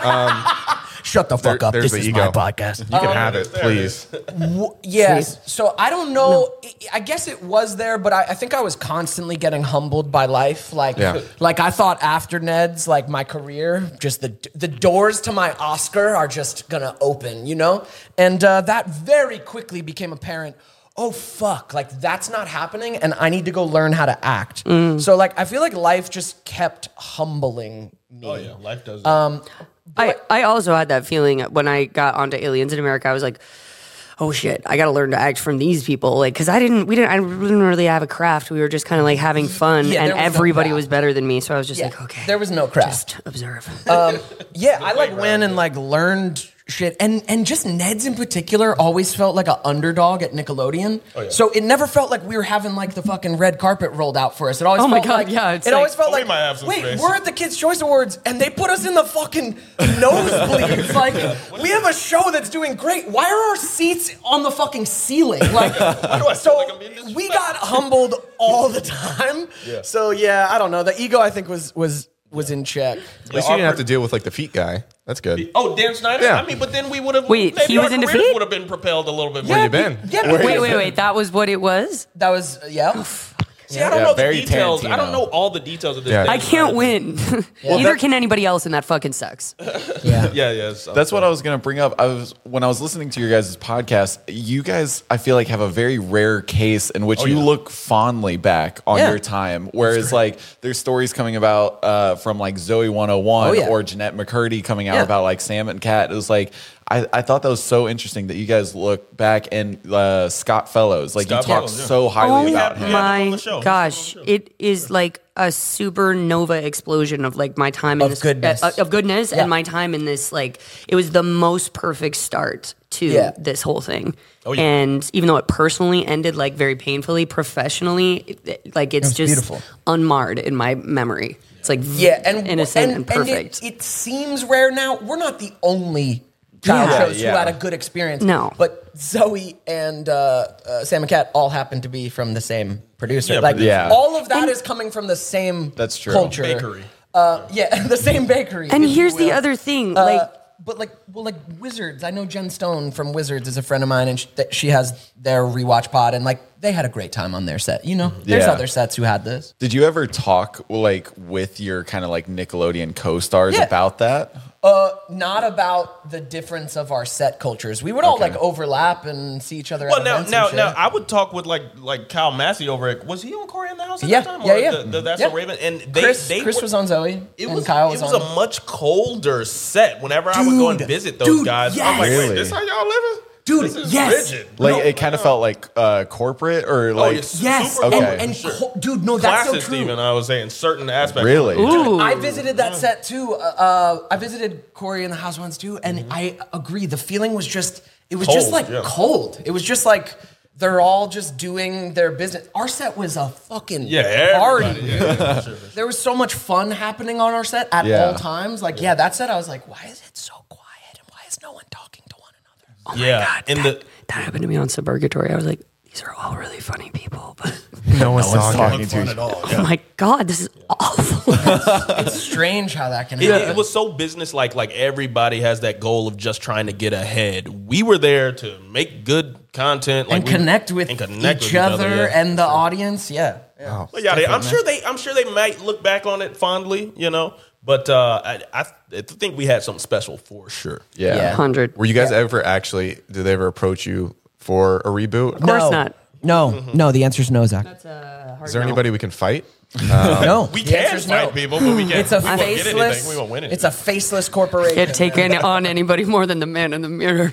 Shut the fuck There- up. there's This the is my ego. podcast. You can have it, please. W- yes. So I don't know. I- I guess it was there, but I, I think I was constantly getting humbled by life. Like, Yeah. like I thought after Ned's, like my career, just the the doors to my Oscar are just gonna open, you know. And uh, that very quickly became apparent. Oh fuck! Like that's not happening, and I need to go learn how to act. So like I feel like life just kept humbling me. Oh yeah, life does. Um, I, I also had that feeling when I got onto Aliens in America. I was like, oh shit, I got to learn to act from these people. Like, cause I didn't, we didn't, I didn't really have a craft. We were just kind of like having fun, Yeah, and there was no everybody craft. was better than me. So I was just Yeah, like, okay, there was no craft. Just observe. Yeah, I like went and like learned shit, and and just Ned's in particular always felt like an underdog at Nickelodeon. Oh, yeah. So it never felt like we were having like the fucking red carpet rolled out for us. It always Oh my felt God, like yeah, it's it like- always felt Oh, we like might have some wait, space. we're at the Kids Choice Awards and they put us in the fucking nosebleeds. Like we have a show that's doing great. Why are our seats on the fucking ceiling? Like do I feel so like I'm being disrespected? we got humbled all the time. Yeah. So yeah, I don't know. The ego I think was was was in check. At least you didn't have to deal with like the feet guy. That's good. Oh, Dan Snyder. Yeah. I mean, but then we would have. Wait, maybe he our was into careers feet? would have been propelled a little bit Where more. you been? Yeah, Wait, wait, wait. That was what it was? That was yeah. See, I don't Yeah, know the very details. I Tarantino. don't know all the details of this. Yeah. Dan I can't Snyder win. Neither can anybody else, and that fucking sucks. Yeah. thing. Yeah, yeah. so- That's what I was going to bring up. I was when I was listening to your guys' podcast. You guys, I feel like, have a very rare case in which you yeah. look fondly back on Yeah. your time. Whereas, like, there's stories coming about uh, from like Zoe one oh one Oh, yeah. or Jeanette McCurdy coming out Yeah. about like Sam and Cat. It was like. I, I thought that was so interesting that you guys look back and uh, Scott Fellows, like Scott you talk Fellows, yeah. so highly Oh about Yeah, him. yeah. on my the show. gosh, On the show. it is like a supernova explosion of like my time in Of this goodness. uh, of goodness, Yeah. and my time in this. Like it was the most perfect start to Yeah. this whole thing. Oh, yeah. And even though it personally ended like very painfully, professionally, it- it- like it's was just beautiful. unmarred in my memory. It's like Yeah, and innocent and, and perfect. it, it seems rare now. We're not the only child Yeah. shows Yeah. who had a good experience. No. but Zoe and uh, uh, Sam and Cat all happen to be from the same producer. Yeah, like, producer. Yeah. all of that is coming from the same. That's true. Culture. Bakery. Uh, yeah, the same bakery. and if you here's the will. other thing, Uh, like. but like, well, like Wizards. I know Jen Stone from Wizards is a friend of mine, and she, that she has their rewatch pod, and like they had a great time on their set. You know, there's Yeah. other sets who had this. Did you ever talk like with your kind of like Nickelodeon co-stars Yeah. about that? Uh, not about the difference of our set cultures. We would all Okay. like overlap and see each other. Well, at now, events now, and now, shit. I would talk with like like Kyle Massey over at. Was he on Corey in the House at Yeah, that time? yeah, Or yeah. The, the, That's Yeah. a Raven, and they Chris, they Chris were- was on Zoe, It and was Kyle was, it was on. a much colder set. Whenever I would go and Dude, visit those dude, guys, I'm yes. like, Really? wait, this how y'all living? Dude, this is yes. rigid. Like No, it kind of no. felt like uh, corporate or like yes. Yes, Super Okay. and, and Sure. co- dude, no, that's Classes, so true. even I was saying certain aspects. Really? Ooh. I visited that set too. Uh, uh, I visited Corey in the house once too, and I agree. The feeling was just, it was just Cold, like yeah. cold. It was just like they're all just doing their business. Our set was a fucking Yeah, party. everybody. Yeah, yeah, for sure, for sure. There was so much fun happening on our set at Yeah. all times. Like, yeah, that set, I was like, why is it so quiet and why is no one talking to one another? Yeah, God, in that, the that happened to me on Suburgatory. I was like, these are all really funny people, but No one's one's talking. talking to fun each at all. oh my God, this is awful. It's strange how that can It, happen. it was so business like. Like everybody has that goal of just trying to get ahead. We were there to make good content like and we- connect with and connect each with other yeah. and the audience. Yeah. yeah. But yeah, they- I'm sure they. I'm sure they might look back on it fondly, you know. But uh, I, I, I think we had something special for sure. yeah. Yeah. Hundred. Were you guys ever actually? Did they ever approach you for a reboot? Of course not. No, no. The answer is no, Zach. That's a hard Is there no. anybody we can fight? no, We The can answer's fight no. people, but we can't. It's a we won't get anything. faceless. We won't win it. It's a faceless corporation. Can't take any, on anybody more than the man in the mirror.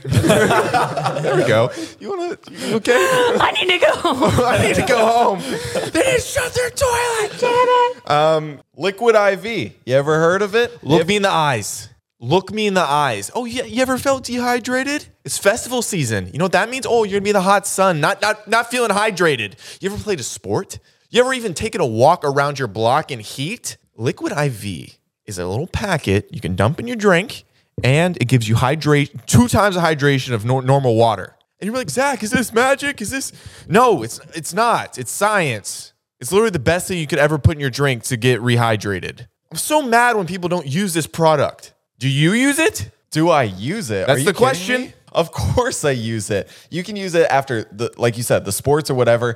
There we go. You want to? You okay? I need to go. I need to go home. They didn't shut their toilet. Damn it. Liquid I V. You ever heard of it? Look me in the eyes. Look me in the eyes. Oh, yeah. You ever felt dehydrated? It's festival season. You know what that means? Oh, you're gonna be in the hot sun, not not not feeling hydrated. You ever played a sport? You ever even taken a walk around your block in heat? Liquid I V is a little packet you can dump in your drink, and it gives you hydrate two times the hydration of nor- normal water. And you're like, Zach, is this magic? Is this? No, it's it's not. It's science. It's literally the best thing you could ever put in your drink to get rehydrated. I'm so mad when people don't use this product. Do you use it? Do I use it? That's Are you the kidding question. me? Of course I use it. You can use it after, the, like you said, the sports or whatever.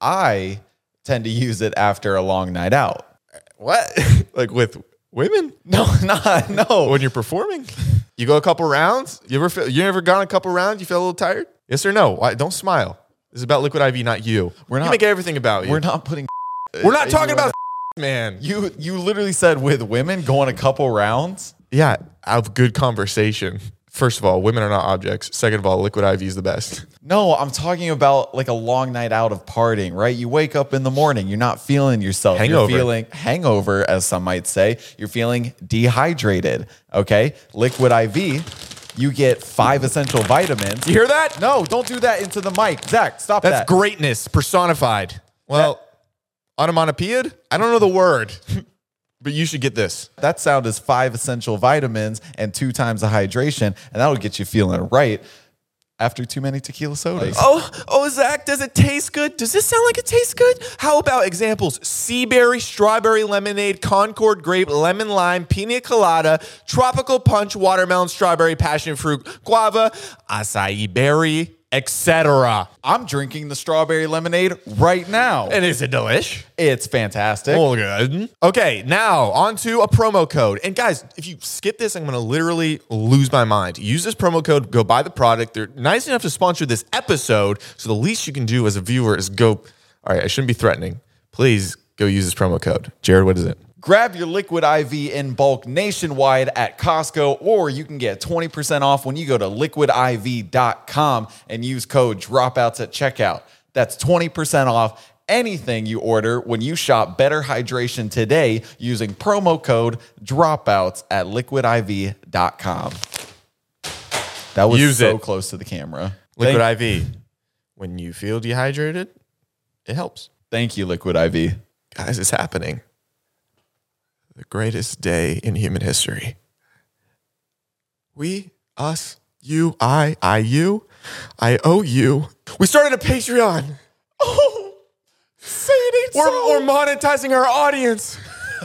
I tend to use it after a long night out. What? Like with women? No, not, no. When you're performing? You go a couple rounds? You ever feel, you ever gone a couple rounds? You feel a little tired? Yes or no? Why? Don't smile. This is about Liquid I V, not you. We're not- You make everything about you. We're not putting. We're not talking about man. You you literally said with women going a couple rounds. Yeah, have good conversation. First of all, women are not objects. Second of all, Liquid I V is the best. No, I'm talking about like a long night out of partying, right? You wake up in the morning, you're not feeling yourself. Hangover. You're feeling hangover, as some might say. You're feeling dehydrated, okay? Liquid I V, you get five essential vitamins. You hear that? No, don't do that into the mic. Zach, stop That's that. greatness personified. Well, onomatopoeiad? I don't know the word, but you should get this. That sound is five essential vitamins and two times the hydration, and that'll get you feeling right after too many tequila sodas. Oh, oh, Zach, does it taste good? Does this sound like it tastes good? How about examples? Sea berry, strawberry lemonade, Concord grape, lemon lime, pina colada, tropical punch, watermelon, strawberry, passion fruit, guava, acai berry, et cetera. I'm drinking the strawberry lemonade right now. And is it delish? It's fantastic. Oh, good. Okay, now on to a promo code. And guys, if you skip this, I'm going to literally lose my mind. Use this promo code, go buy the product. They're nice enough to sponsor this episode, so the least you can do as a viewer is go, all right, I shouldn't be threatening. Please go use this promo code. Jared, what is it? Grab your Liquid I V in bulk nationwide at Costco, or you can get twenty percent off when you go to liquid I V dot com and use code DROPOUTS at checkout. That's twenty percent off anything you order when you shop Better Hydration today using promo code DROPOUTS at liquid I V dot com. That was Use so it. close to the camera. Liquid Thank, I V. When you feel dehydrated, it helps. thank you, Liquid I V. Guys, it's happening. The greatest day in human history. We, us, you, I, I, you, I owe you. We started a Patreon. Oh, say it ain't we're, so. We're monetizing our audience.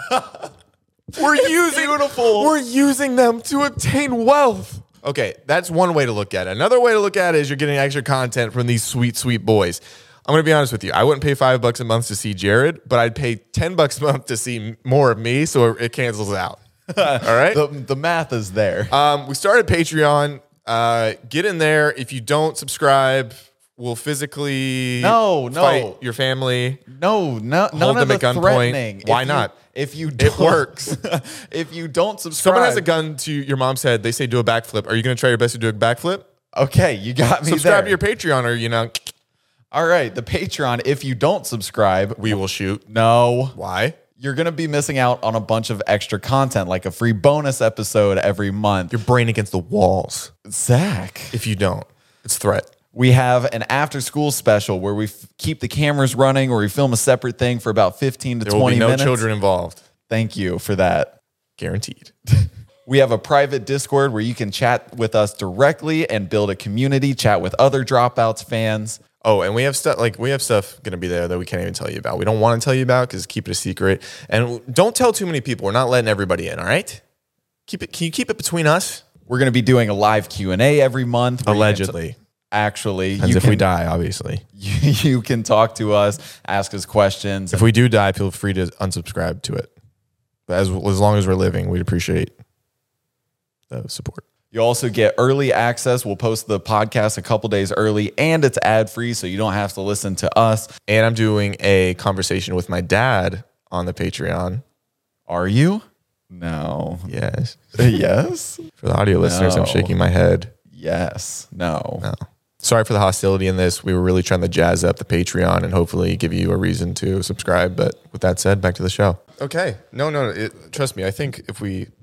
We're using beautiful. We're using them to obtain wealth. Okay, that's one way to look at it. Another way to look at it is you're getting extra content from these sweet, sweet boys. I'm going to be honest with you. I wouldn't pay five bucks a month to see Jared, but I'd pay ten bucks a month to see more of me, so it cancels out. All right? The, the math is there. Um, we started Patreon. Uh, get in there. If you don't subscribe, we'll physically No, no. fight your family. No, no, none Hold of them the at gunpoint. threatening. Why If you- not? If you It don't, works. if you don't subscribe, Someone has a gun to your mom's head. They say do a backflip. Are you going to try your best to do a backflip? Okay, you got me Subscribe there. to your Patreon, or you know, All right, the Patreon. If you don't subscribe, we will shoot. no, Why? you're gonna be missing out on a bunch of extra content, like a free bonus episode every month. Your brain against the walls. Zach, If you don't, it's threat. we have an after-school special where we f- keep the cameras running, or we film a separate thing for about fifteen to There will twenty be no minutes. children involved. Thank you for that. Guaranteed. We have a private Discord where you can chat with us directly and build a community, chat with other Dropouts fans. Oh, and we have stuff like we have stuff going to be there that we can't even tell you about. We don't want to tell you about because keep it a secret. And don't tell too many people. We're not letting everybody in. All right. Keep it. Can you keep it between us? We're going to be doing a live Q and A every month. where you can Allegedly. t- Actually, As you if can, we die, obviously. You, you can talk to us, ask us questions. If we do die, feel free to unsubscribe to it. But as as long as we're living, we'd appreciate the support. You also get early access. We'll post the podcast a couple days early, and it's ad free, so you don't have to listen to us. And I'm doing a conversation with my dad on the Patreon. Are you? No. Yes. Yes. For the audio listeners, No. I'm shaking my head. Yes. No. No. Sorry for the hostility in this. We were really trying to jazz up the Patreon and hopefully give you a reason to subscribe. But with that said, back to the show. Okay. No, no. It, trust me. I think if we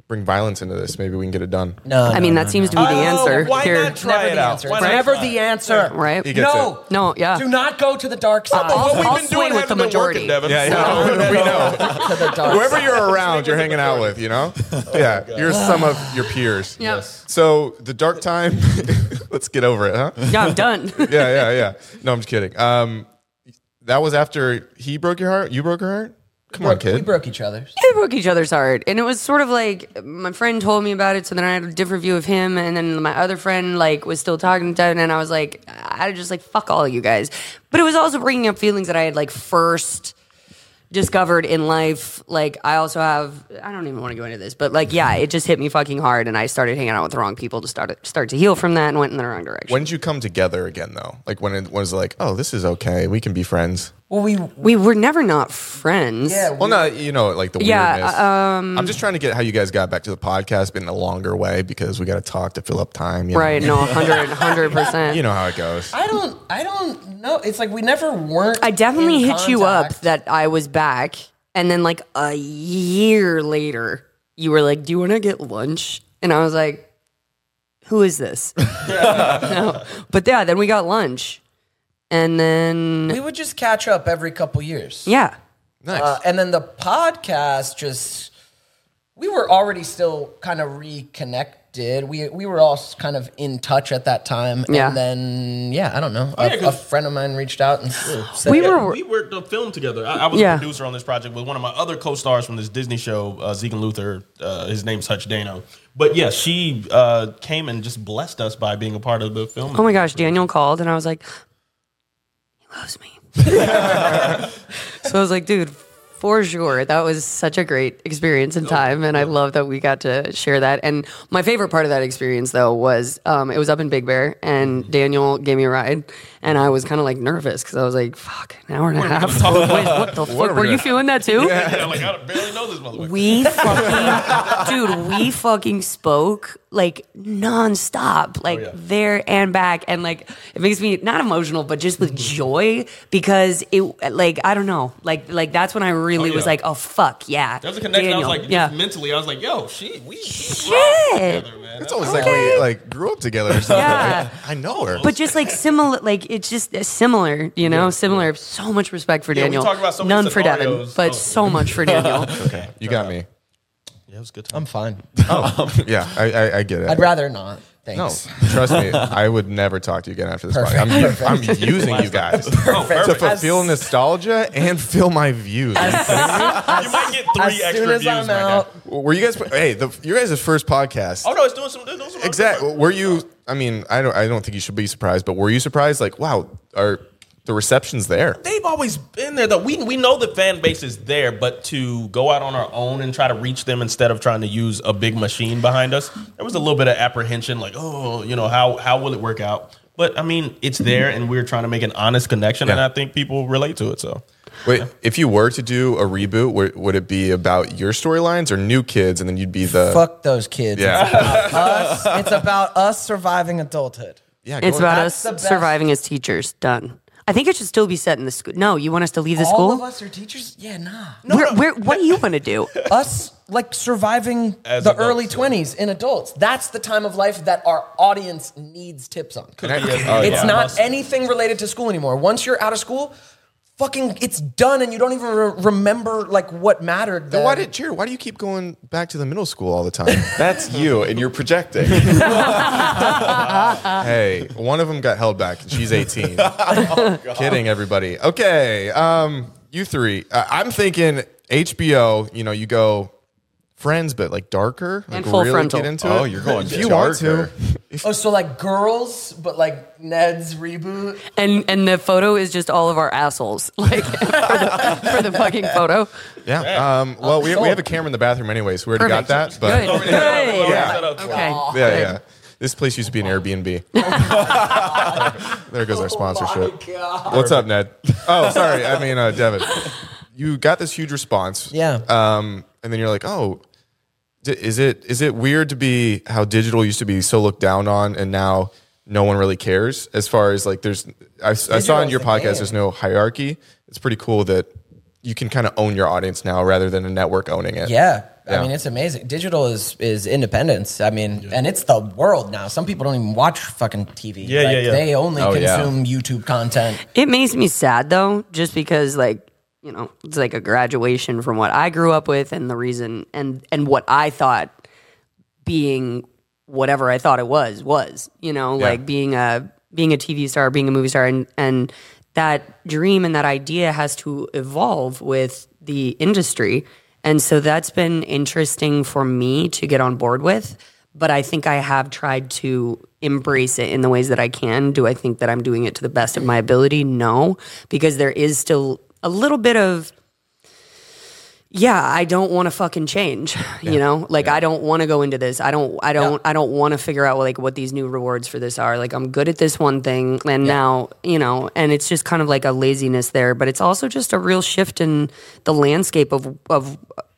bring violence into this. Maybe we can get it done. No, I no, mean, no, that seems no. to be the answer. why here. not try Never it the out? answer. Why It's not never try the it? answer. Right? He gets No, No, yeah. do not go to the dark side. I'll- What we've I'll been sway doing with hasn't the been working, majority. Devin. Yeah, So- yeah. we know. to the dark Whoever side. you're around, you're hanging out with, you know? Yeah, you're some of your peers. Yes. So the dark time, let's get over it, huh? Yeah, I'm done. Yeah, yeah, yeah. No, I'm just kidding. Um, that was after he broke your heart? You broke her heart? Come on, We kid. broke each other's. We broke each other's heart, and it was sort of like my friend told me about it, so then I had a different view of him, and then my other friend like was still talking to Devin, and I was like, I was just like, fuck all of you guys. But it was also bringing up feelings that I had like first discovered in life. Like I also have, I don't even want to go into this, but like yeah, it just hit me fucking hard, and I started hanging out with the wrong people to start start to heal from that, and went in the wrong direction. When did you come together again, though? Like when it was like, oh, this is okay. We can be friends. Well, we we were never not friends. yeah. Well, no, you know, like the Yeah, weirdness. um, I'm just trying to get how you guys got back to the podcast, but in a longer way because we got to talk to fill up time. You know? Right? No, hundred, hundred percent. You know how it goes. I don't. I don't know. It's like we never weren't. I definitely in hit you up contact. that I was back, and then like a year later, you were like, "Do you want to get lunch?" And I was like, "Who is this?" No. But yeah, then we got lunch, and then We would just catch up every couple years. yeah, Nice. Uh, and then the podcast just, we were already still kind of reconnected. We we were all kind of in touch at that time. Yeah. And then, yeah, I don't know. Oh, A, yeah, a 'cause- friend of mine reached out and said, We Yeah, were- we worked on film together. I, I was Yeah. a producer on this project with one of my other co-stars from this Disney show, uh, Zeke and Luther. Uh, his name's Hutch Dano. But yeah, she uh, came and just blessed us by being a part of the film. oh my gosh, Daniel called, and I was like, "He loves me." So I was like, "Dude." For sure. That was such a great experience and time. And I love that we got to share that. And my favorite part of that experience, though, was um, it was up in Big Bear and Daniel gave me a ride. And I was kind of like nervous because I was like, fuck, an hour and a half. Wait, what the fuck? are we Were you gonna- feeling that too? Yeah, like I barely know this motherfucker. We fucking, dude, we fucking spoke like nonstop, like yeah. there and back. And like, it makes me not emotional, but just with joy because it, like, I don't know, like, like that's when I really Oh, was yeah. like, oh, fuck, yeah. There was a connection. Daniel, I was like, yeah. just mentally, I was like, yo, she, we, Shit. together, man. It's almost like we like grew up together or something. Yeah. Like, I know her. But just like similar, like it's just similar, you know, similar. So much respect for Yeah, we Daniel. talked about so many None for Devin, scenarios. but Oh. so much for Daniel. okay, you got me. Yeah, it was a good. Time. I'm fine. Yeah, I, I, I get it. I'd rather not. No, Thanks. trust me. I would never talk to you again after this Perfect. podcast. I'm, I'm using you guys Oh, to perfect. fulfill nostalgia and fill my views. You might get three As extra soon as views I'm right out, now. Were you guys? Hey, the, your guys' first podcast. Oh no, it's doing some. Doing some Exactly. Were you? I mean, I don't. I don't think you should be surprised. But were you surprised? Like, wow, are the reception's there? They've always been there though. We we know the fan base is there, but to go out on our own and try to reach them instead of trying to use a big machine behind us, there was a little bit of apprehension, like, oh, you know, how how will it work out? But I mean, it's there, and we're trying to make an honest connection, and Yeah. I think people relate to it. So Wait, if you were to do a reboot, would, would it be about your storylines or new kids, and then you'd be the fuck those kids. Yeah. It's about us. It's about us surviving adulthood. yeah? It's go- about That's us the best. surviving as teachers. Done. I think it should still be set in the school. No, you want us to leave the All school? of us are teachers? Yeah, nah. Where, where, what do you want to do? Us like surviving As the adults, early yeah. twenties in adults. That's the time of life that our audience needs tips on. Could be a- Oh, It's yeah. not Hustle. anything related to school anymore. Once you're out of school, fucking it's done and you don't even re- remember like what mattered. Then Then. why did Jared? Why do you keep going back to the middle school all the time? That's you, and you're projecting. Hey, one of them got held back, and she's eighteen. Kidding, everybody. Okay, um, you three. Uh, I'm thinking H B O. You know, you go Friends, but like darker, like And full really frontal. get into Oh, it. you're going if you want to. darker. Oh, so like girls, but like Ned's reboot. And and the photo is just all of our assholes, like for the, for the fucking photo. Yeah. Um, well, we, we have a camera in the bathroom anyways. We already got that. Perfect. But Good. Good. Yeah. Okay. yeah, yeah. This place used to be an Airbnb. There goes our sponsorship. What's up, Ned? Oh, sorry. I mean, uh, Devin. You got this huge response. Yeah. Um, and then you're like, oh, d- is it is it weird to be how digital used to be so looked down on, and now no one really cares? As far as like, there's, I, I saw in your the podcast, game. there's no hierarchy. It's pretty cool that you can kind of own your audience now rather than a network owning it. Yeah. I mean, it's amazing. Digital is is independence. I mean, and it's the world now. Some people don't even watch fucking T V. Yeah, like, yeah, yeah. They only Oh, yeah. consume YouTube content. It makes me sad though, just because like, you know, it's like a graduation from what I grew up with and the reason and and what I thought being whatever I thought it was was, you know, like being a being a T V star, being a movie star, and and that dream and that idea has to evolve with the industry. And so that's been interesting for me to get on board with. But I think I have tried to embrace it in the ways that I can. Do I think that I'm doing it to the best of my ability? No, because there is still a little bit of, yeah, I don't want to fucking change, you know, like I don't want to go into this. I don't, I don't, I don't want to figure out like what these new rewards for this are. Like I'm good at this one thing. And now, you know, and it's just kind of like a laziness there, but it's also just a real shift in the landscape of, of,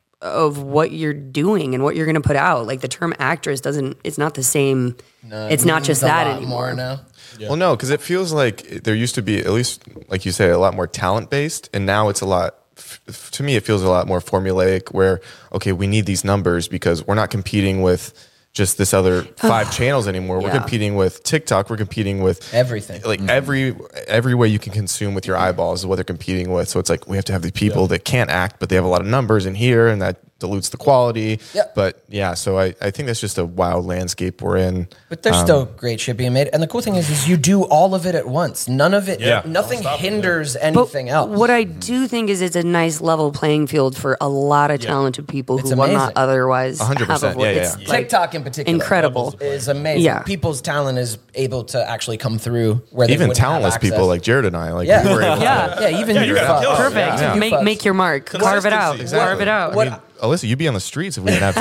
of what you're doing and what you're going to put out. Like the term actress doesn't, it's not the same. No, it's not just a that lot anymore. more now. Well, no, because it feels like there used to be, at least like you say, a lot more talent based, and now it's a lot. F- to me, it feels a lot more formulaic. Where okay, we need these numbers because we're not competing with just this other five channels anymore. We're Yeah. competing with TikTok. We're competing with Everything. Like every every way you can consume with your eyeballs is what they're competing with. So it's like we have to have these people that can't act, but they have a lot of numbers in here, and that dilutes the quality. Yeah. But yeah, so I, I think that's just a wild landscape we're in. But there's still great shit being made. And the cool thing is, is you do all of it at once. None of it, Yeah. nothing Don't stop it, hinders But anything else. what I do think is it's a nice level playing field for a lot of talented people It's who will not amazing. other's one hundred percent. have a voice. Yeah, It's yeah. like TikTok in particular. incredible. Is amazing. Yeah. People's talent is able to actually come through where they Even wouldn't have talentless access. people like Jared and I, like Yeah. we were able Yeah. to. Yeah, even Yeah, you you gotta fuck. kill it. Perfect. Yeah. You Make fucks. make your mark. Carve it out. Consistency. Carve it out. I mean, Alyssa, you'd be on the streets if we didn't have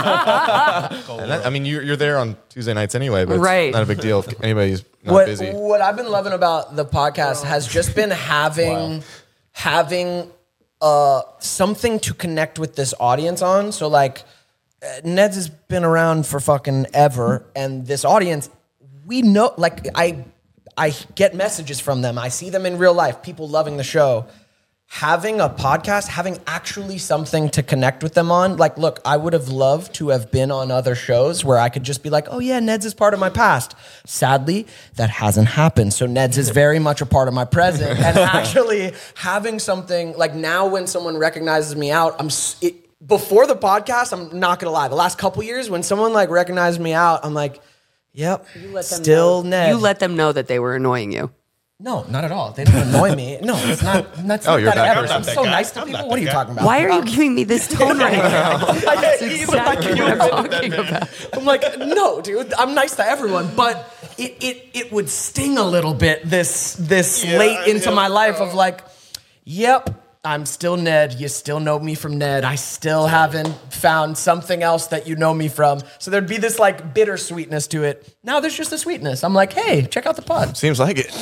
TikTok. And that, I mean, you're, you're there on Tuesday nights anyway, but it's Right. not a big deal if anybody's not what, busy. What I've been loving about the podcast has just been having having uh, something to connect with this audience on. So like uh, Ned's has been around for fucking ever, and this audience, we know, like I I get messages from them. I see them in real life, people loving the show. Having a podcast, having actually something to connect with them on. Like, look, I would have loved to have been on other shows where I could just be like, oh yeah, Ned's is part of my past. Sadly, that hasn't happened. So Ned's is very much a part of my present. And actually having something, like now when someone recognizes me out, I'm s- it, before the podcast, I'm not gonna lie. The last couple years, when someone like recognized me out, I'm like, yep, Let them still know. Ned. You let them know that they were annoying you. No, not at all. They don't annoy me. No, it's not. That's Oh, not you're that that ever. person. I'm so nice to people. What are you talking about? Why are you giving me this tone right now? That's He's exactly like, what I'm talking about. I'm like, no, dude. I'm nice to everyone, but it it it would sting a little bit this this Yeah, late into yeah. my life of like, yep, I'm still Ned. You still know me from Ned. I still haven't found something else that you know me from. So there'd be this like bittersweetness to it. Now there's just a sweetness. I'm like, hey, check out the pod. Seems like it.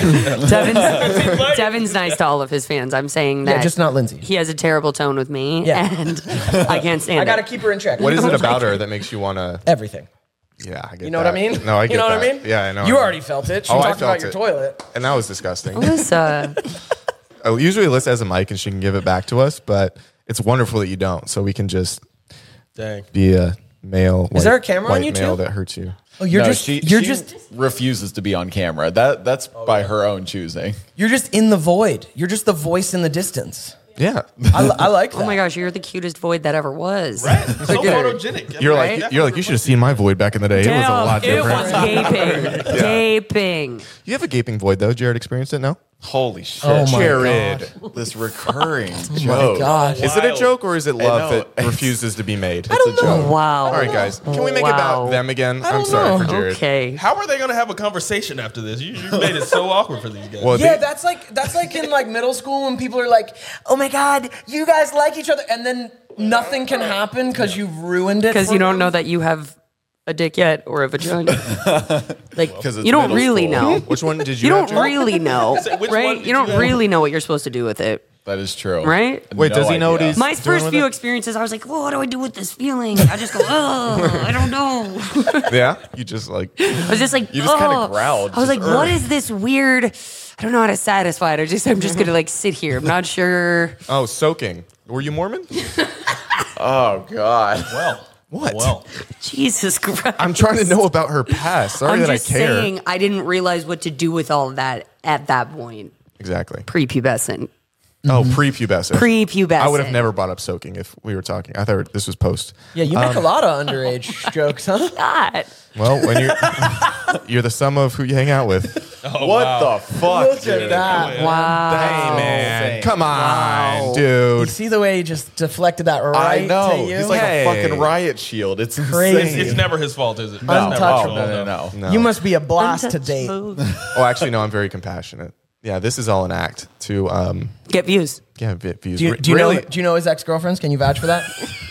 Devin's, Devin's nice to all of his fans. I'm saying that Yeah, just not Lindsay. he has a terrible tone with me, Yeah. and I can't stand I gotta it. keep her in check. What is it about her that makes you want to? Everything. Yeah, I get You know that. what I mean? No, I get You know that. what I mean? Yeah, I know. You I know. already felt it. She Oh, I talked about felt your it. toilet. And that was disgusting. Alyssa, Uh, Usually Alyssa has a mic and she can give it back to us, but it's wonderful that you don't. So we can just Dang. be a male. Is white- there a camera on white you male too? that hurts you. Oh, you're No, just she, you're she just refuses to be on camera. That that's by her own choosing. you're just in the void. You're just the voice in the distance. Yeah. I, li- I like that. oh my gosh, you're the cutest void that ever was. Right? So Look at her. photogenic. You're Right? like you're like you should have seen my void back in the day. It was a lot Damn, it different. was gaping, gaping. You have a gaping void though. Jared experienced it. No. Holy shit, Oh my Jared! This recurring joke. God. Is it a joke or is it love know. that refuses to be made? It's a joke. Wow. All right, guys. Can we make it Wow. about them again? I'm don't sorry know. for Jared. Okay. How are they going to have a conversation after this? You, you made it so awkward for these guys. Well, Yeah, they- that's like that's like in like middle school when people are like, "Oh my god, you guys like each other," and then nothing can happen because you've ruined it. Because for you don't them. know that you have a dick yet or a vagina. Like, 'Cause it's you don't middle really school. know. which one did you? You have, don't Jared? really know, Say, which one right? did You don't you have? really know what you're supposed to do with it. That is true. Right? Wait, does he know what idea. he's- My doing first with few it? experiences, I was like, well, what do I do with this feeling? I just go, oh, I don't know. Yeah. You just like. I was just like, You just kinda oh. growled, I was just, like, what "Ugh." is this weird? I don't know how to satisfy it. I just, I'm just gonna like sit here. I'm not sure. Oh, soaking. Were you Mormon? Oh God. Well, What? Well, Jesus Christ. I'm trying to know about her past. Sorry I'm that I just care. saying I didn't realize what to do with all of that at that point. Exactly. Prepubescent. Oh, prepubescent. Prepubescent. I would have never brought up soaking if we were talking. I thought this was post. Yeah, you make a lot of underage jokes, huh? God. Well, when you're you're the sum of who you hang out with. oh, what wow. the fuck, Look dude? at that. Wow. Hey man, Insane. come on, You dude. see the way he just deflected that I right know. to you? He's like Hey. a fucking riot shield. It's Crazy. insane. It's never his fault, is it? no, Untouchable. no, no, no, no. No. You must be a blast to date. Oh, actually, no. I'm very compassionate. Yeah, this is all an act to um Get views. yeah get views. Do you, Re- do you really? know? Do you know his ex girlfriends? Can you vouch for that?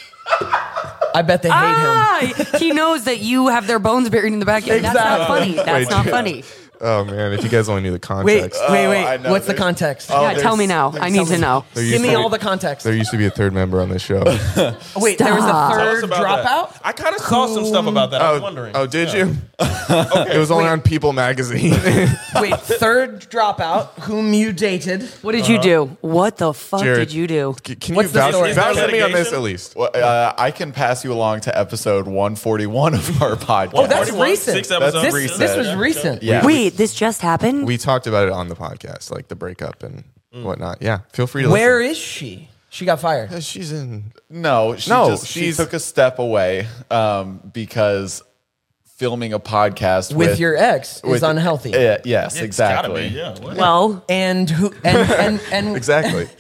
I bet they hate Ah, he knows that you have their bones buried in the backyard. That's not Exactly. funny. That's Wait, not yeah. funny. Oh man, if you guys only knew the him. Wait, context. wait, Oh, wait. I know. What's the There's- context? Oh, yeah, tell me now. there's- I need to know. There Give used me to all be- the context. There used to be a third member on this show. Wait, there was a Stop. Tell us third about dropout. that. I kind of saw some stuff about that. I was oh, wondering. oh, did Yeah. you? It was only on People magazine. Wait, third dropout. Whom you dated? What did you do? What the fuck Jared, did you do? C- Can What's you the vouch, story? vouch Is there for me on this litigation? at least? Well, uh, I can pass you along to episode one forty-one of our podcast. Oh, that's forty-one, recent. six episodes. This, recent. this was Yeah. recent. Yeah. Wait, this just happened? We talked about it on the podcast, like the breakup and whatnot. Yeah, feel free to Where listen. is she? She got fired. Uh, She's in. No, she No, just she she's- took a step away um, because filming a podcast with, With your ex is with- unhealthy. Yeah, yes, It's exactly. gotta be, yeah. What? well, And who? And and, and Exactly.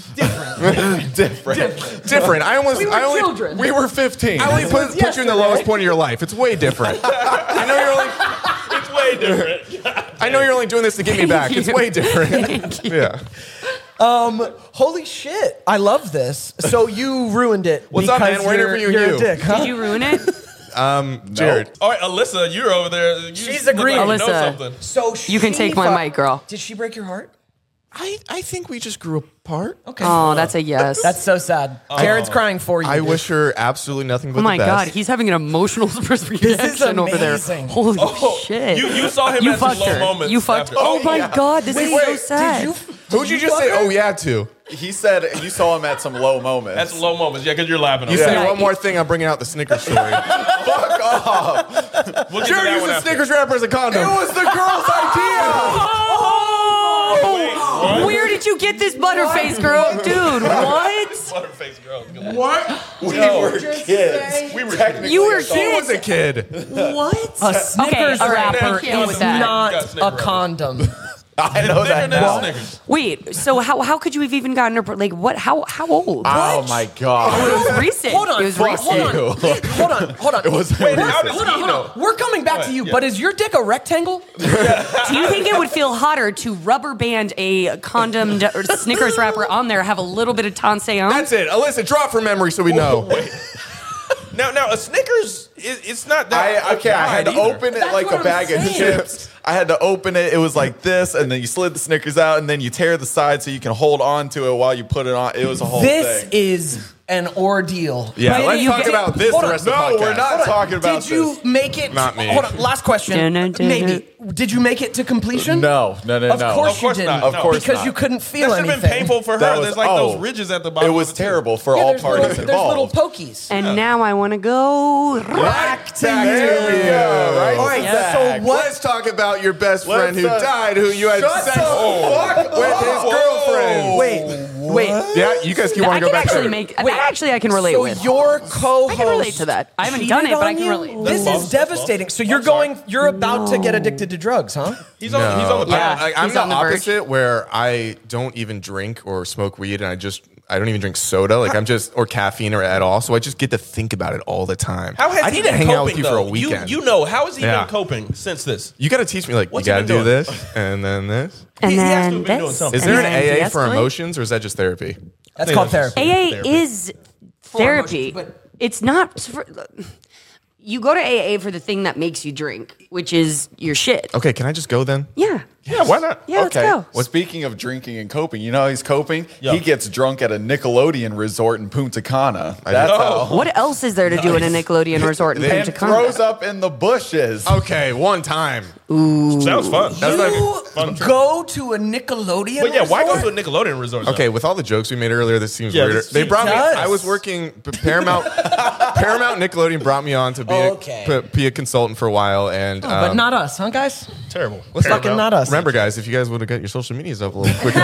Different. Different. I almost. We were I only, children. We were fifteen. I I only was put, put you in the yesterday. lowest point of your life. It's way different. I know you're only. It's way different. I know you're only doing this to get me back. It's way different. Yeah. Um, holy shit! I love this. So you ruined it. What's up, because man? We're you're- interviewing you're you. a dick, huh? did you ruin it? Jared. All right, Alyssa, you're over there. You She's look agreeing. like you know Alyssa. something. So You can she take my fu- mic, girl. Did she break your heart? I, I think we just grew apart. Okay. Oh, that's a yes. That's so sad. Jared's crying for you. I dude. wish her absolutely nothing but oh my the god, best. he's having an emotional reaction is over there. amazing. Holy Oh, shit! You, you saw him You at some fucked low her. moments. You fucked. after. Oh, my yeah. god, this Wait, is wait, so sad. Did you? Who'd you just fuck say? her? Oh yeah, to. He said you saw him at some low moments. That's low moments. Yeah, because you're laughing. You Okay. say Yeah. one more thing, I'm bringing out the Snickers story. We'll get to Jared that used one a after. Snickers wrapper as a condom. It was the girl's idea. Oh, where did you get this butterface, girl, dude? What? Butterface girl. What? We were kids. We were technically You were adults. He was a kid. What? A Snickers all right, wrapper I can't is with that. not Got a Snickers wrapper. condom. I know Bigger that than now. Snickers. Wait, so how how could you have even gotten her? Like, what? How how old? Oh my god. It was recent. Hold on, It was hold recent. on, hold on, hold on. It was Wait, how does Hold on, he hold know? on. We're coming back to you, yeah. but is your dick a rectangle? Do you think it would feel hotter to rubber band a condom or Snickers wrapper on there, have a little bit of Tansei on? That's it. Alyssa, draw from memory so we know. Now, now a Snickers, it, it's not that. I okay. I had to wide either. open it That's like what a I'm bag of saying. chips. I had to open it. It was like this, and then you slid the Snickers out, and then you tear the side so you can hold on to it while you put it on. It was a whole This thing. is an ordeal. Yeah, Maybe let's you talk get- about this hold the on. rest of the No, podcast. we're not Hold on. talking about Did you this. make it? Not me. Hold on. Last question. Dun, dun, dun, Maybe. Did you make it to completion? No, no, no, Of no. course, Of course you didn't. not, Of course because not. you couldn't That feel should have anything. been painful for her. That was- There's like oh, those ridges at the bottom. It was of it, too. terrible for Yeah, all there's parties little, there's little involved. pokies. And now I want to go. Back to There we you. go. Right All right. back. So what? Let's talk about your best friend Let's, who uh, died, who you had shut sex the fuck with his up. girlfriend. Wait. Wait. Yeah, you guys keep I wanting to can go back actually there. make. That actually, I can relate so with. your co-host I can relate to that. I haven't done it, cheated but I on can you? relate. This That's is false. devastating. So you're I'm sorry. going. You're about to get addicted to drugs, huh? He's on. He's on the Yeah. path. I, I'm He's the on the verge. opposite, where I don't even drink or smoke weed, and I just I don't even drink soda. Like I'm just or caffeine or at all. So I just get to think about it all the time. How has I he need to been hang coping, out with you though? for a weekend. You, you know, how has he Yeah. been coping since this? You got to teach me. Like What's you he got to been do doing? this and then this. And He- he has to then have been doing this. something. Is there an and then A A for de-escalate. emotions, or is that just therapy? That's think called that's therapy. A A Therapy. is therapy. emotions, but- It's not. For, you go to A A for the thing that makes you drink, which is your shit. Okay, can I just go then? Yeah. Yeah, why not? Yeah, let's okay. go. Well, speaking of drinking and coping, you know how he's coping? Yeah. He gets drunk at a Nickelodeon resort in Punta Cana. That's Oh. how. What else is there to do in a Nickelodeon resort in And Punta Cana? throws up in the bushes. Okay, one time. Sounds fun. You Fun trip. go to a Nickelodeon But yeah, why go resort? to a Nickelodeon resort? Okay, with all the jokes we made earlier, this seems Yeah, weirder. this They seems- brought me. does. I was working Paramount. Paramount Nickelodeon brought me on to be Okay. a, p- be a consultant for a while, and Oh, but um, not us, huh, guys? terrible. Fucking not us. remember, guys, if you guys would have got your social medias up a little quicker.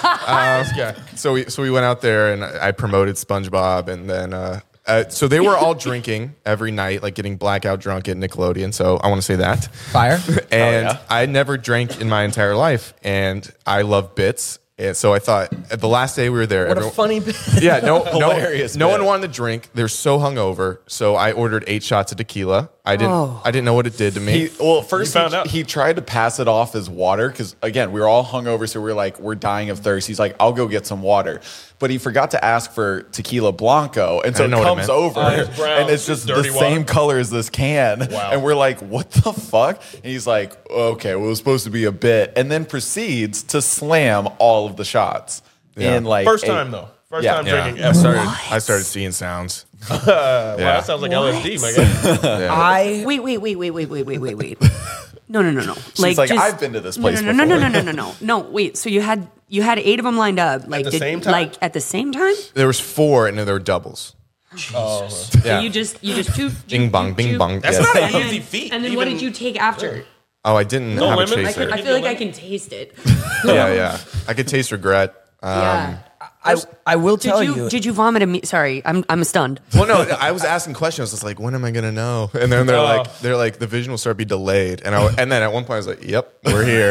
uh, Yeah. so we so we went out there, and I promoted SpongeBob, and then. Uh, uh, so they were all drinking every night, like getting blackout drunk at Nickelodeon. So I want to say that. Fire. And yeah. I never drank in my entire life, and I love bits. And so I thought at the last day we were there, What a everyone- funny bit. yeah, no, Hilarious no, no bit. one wanted to drink. They're so hungover, so I ordered eight shots of tequila. I didn't, Oh. I didn't know what it did to me. He, well, at first You found he, out. he tried to pass it off as water because, again, we were all hungover, so we were like, we're dying of thirst. He's like, I'll go get some water. But he forgot to ask for tequila blanco. And so it didn't know what it comes meant. over, Oh, it's brown. and it's just the Dirty water. same color as this can. Wow. And we're like, what the fuck? And he's like, okay, well, it was supposed to be a bit. And then proceeds to slam all of the shots. Yeah. In like First eight- time though. First Yeah. time yeah, drinking I ever. started, I started seeing sounds. Wow, that sounds like L S D, my guy. I Wait, wait, wait, wait, wait, wait, wait, wait, wait. No, no, no, no. She's like, I've been to this no, place No, no, no, no, before. no, no, no, no. No, wait. So you had you had eight of them lined up, like the same time? like at the same time. There was four, and then there were doubles. Oh, So Yeah. you just you just two. Bing bong, bing bong. that's Yes. not And an then, easy feat. and then what even- did you take after? Oh, I didn't No have lemon? a I chaser. I feel like I can taste it. yeah, yeah. I could taste regret. Um, yeah. I, I will Did tell you, you. did you vomit? Imme- Sorry, I'm I'm stunned. Well, no, I was asking questions. I was like, when am I gonna know? And then they're Oh. like, they're like, the vision will start to be delayed. And I, and then at one point I was like, yep, we're here.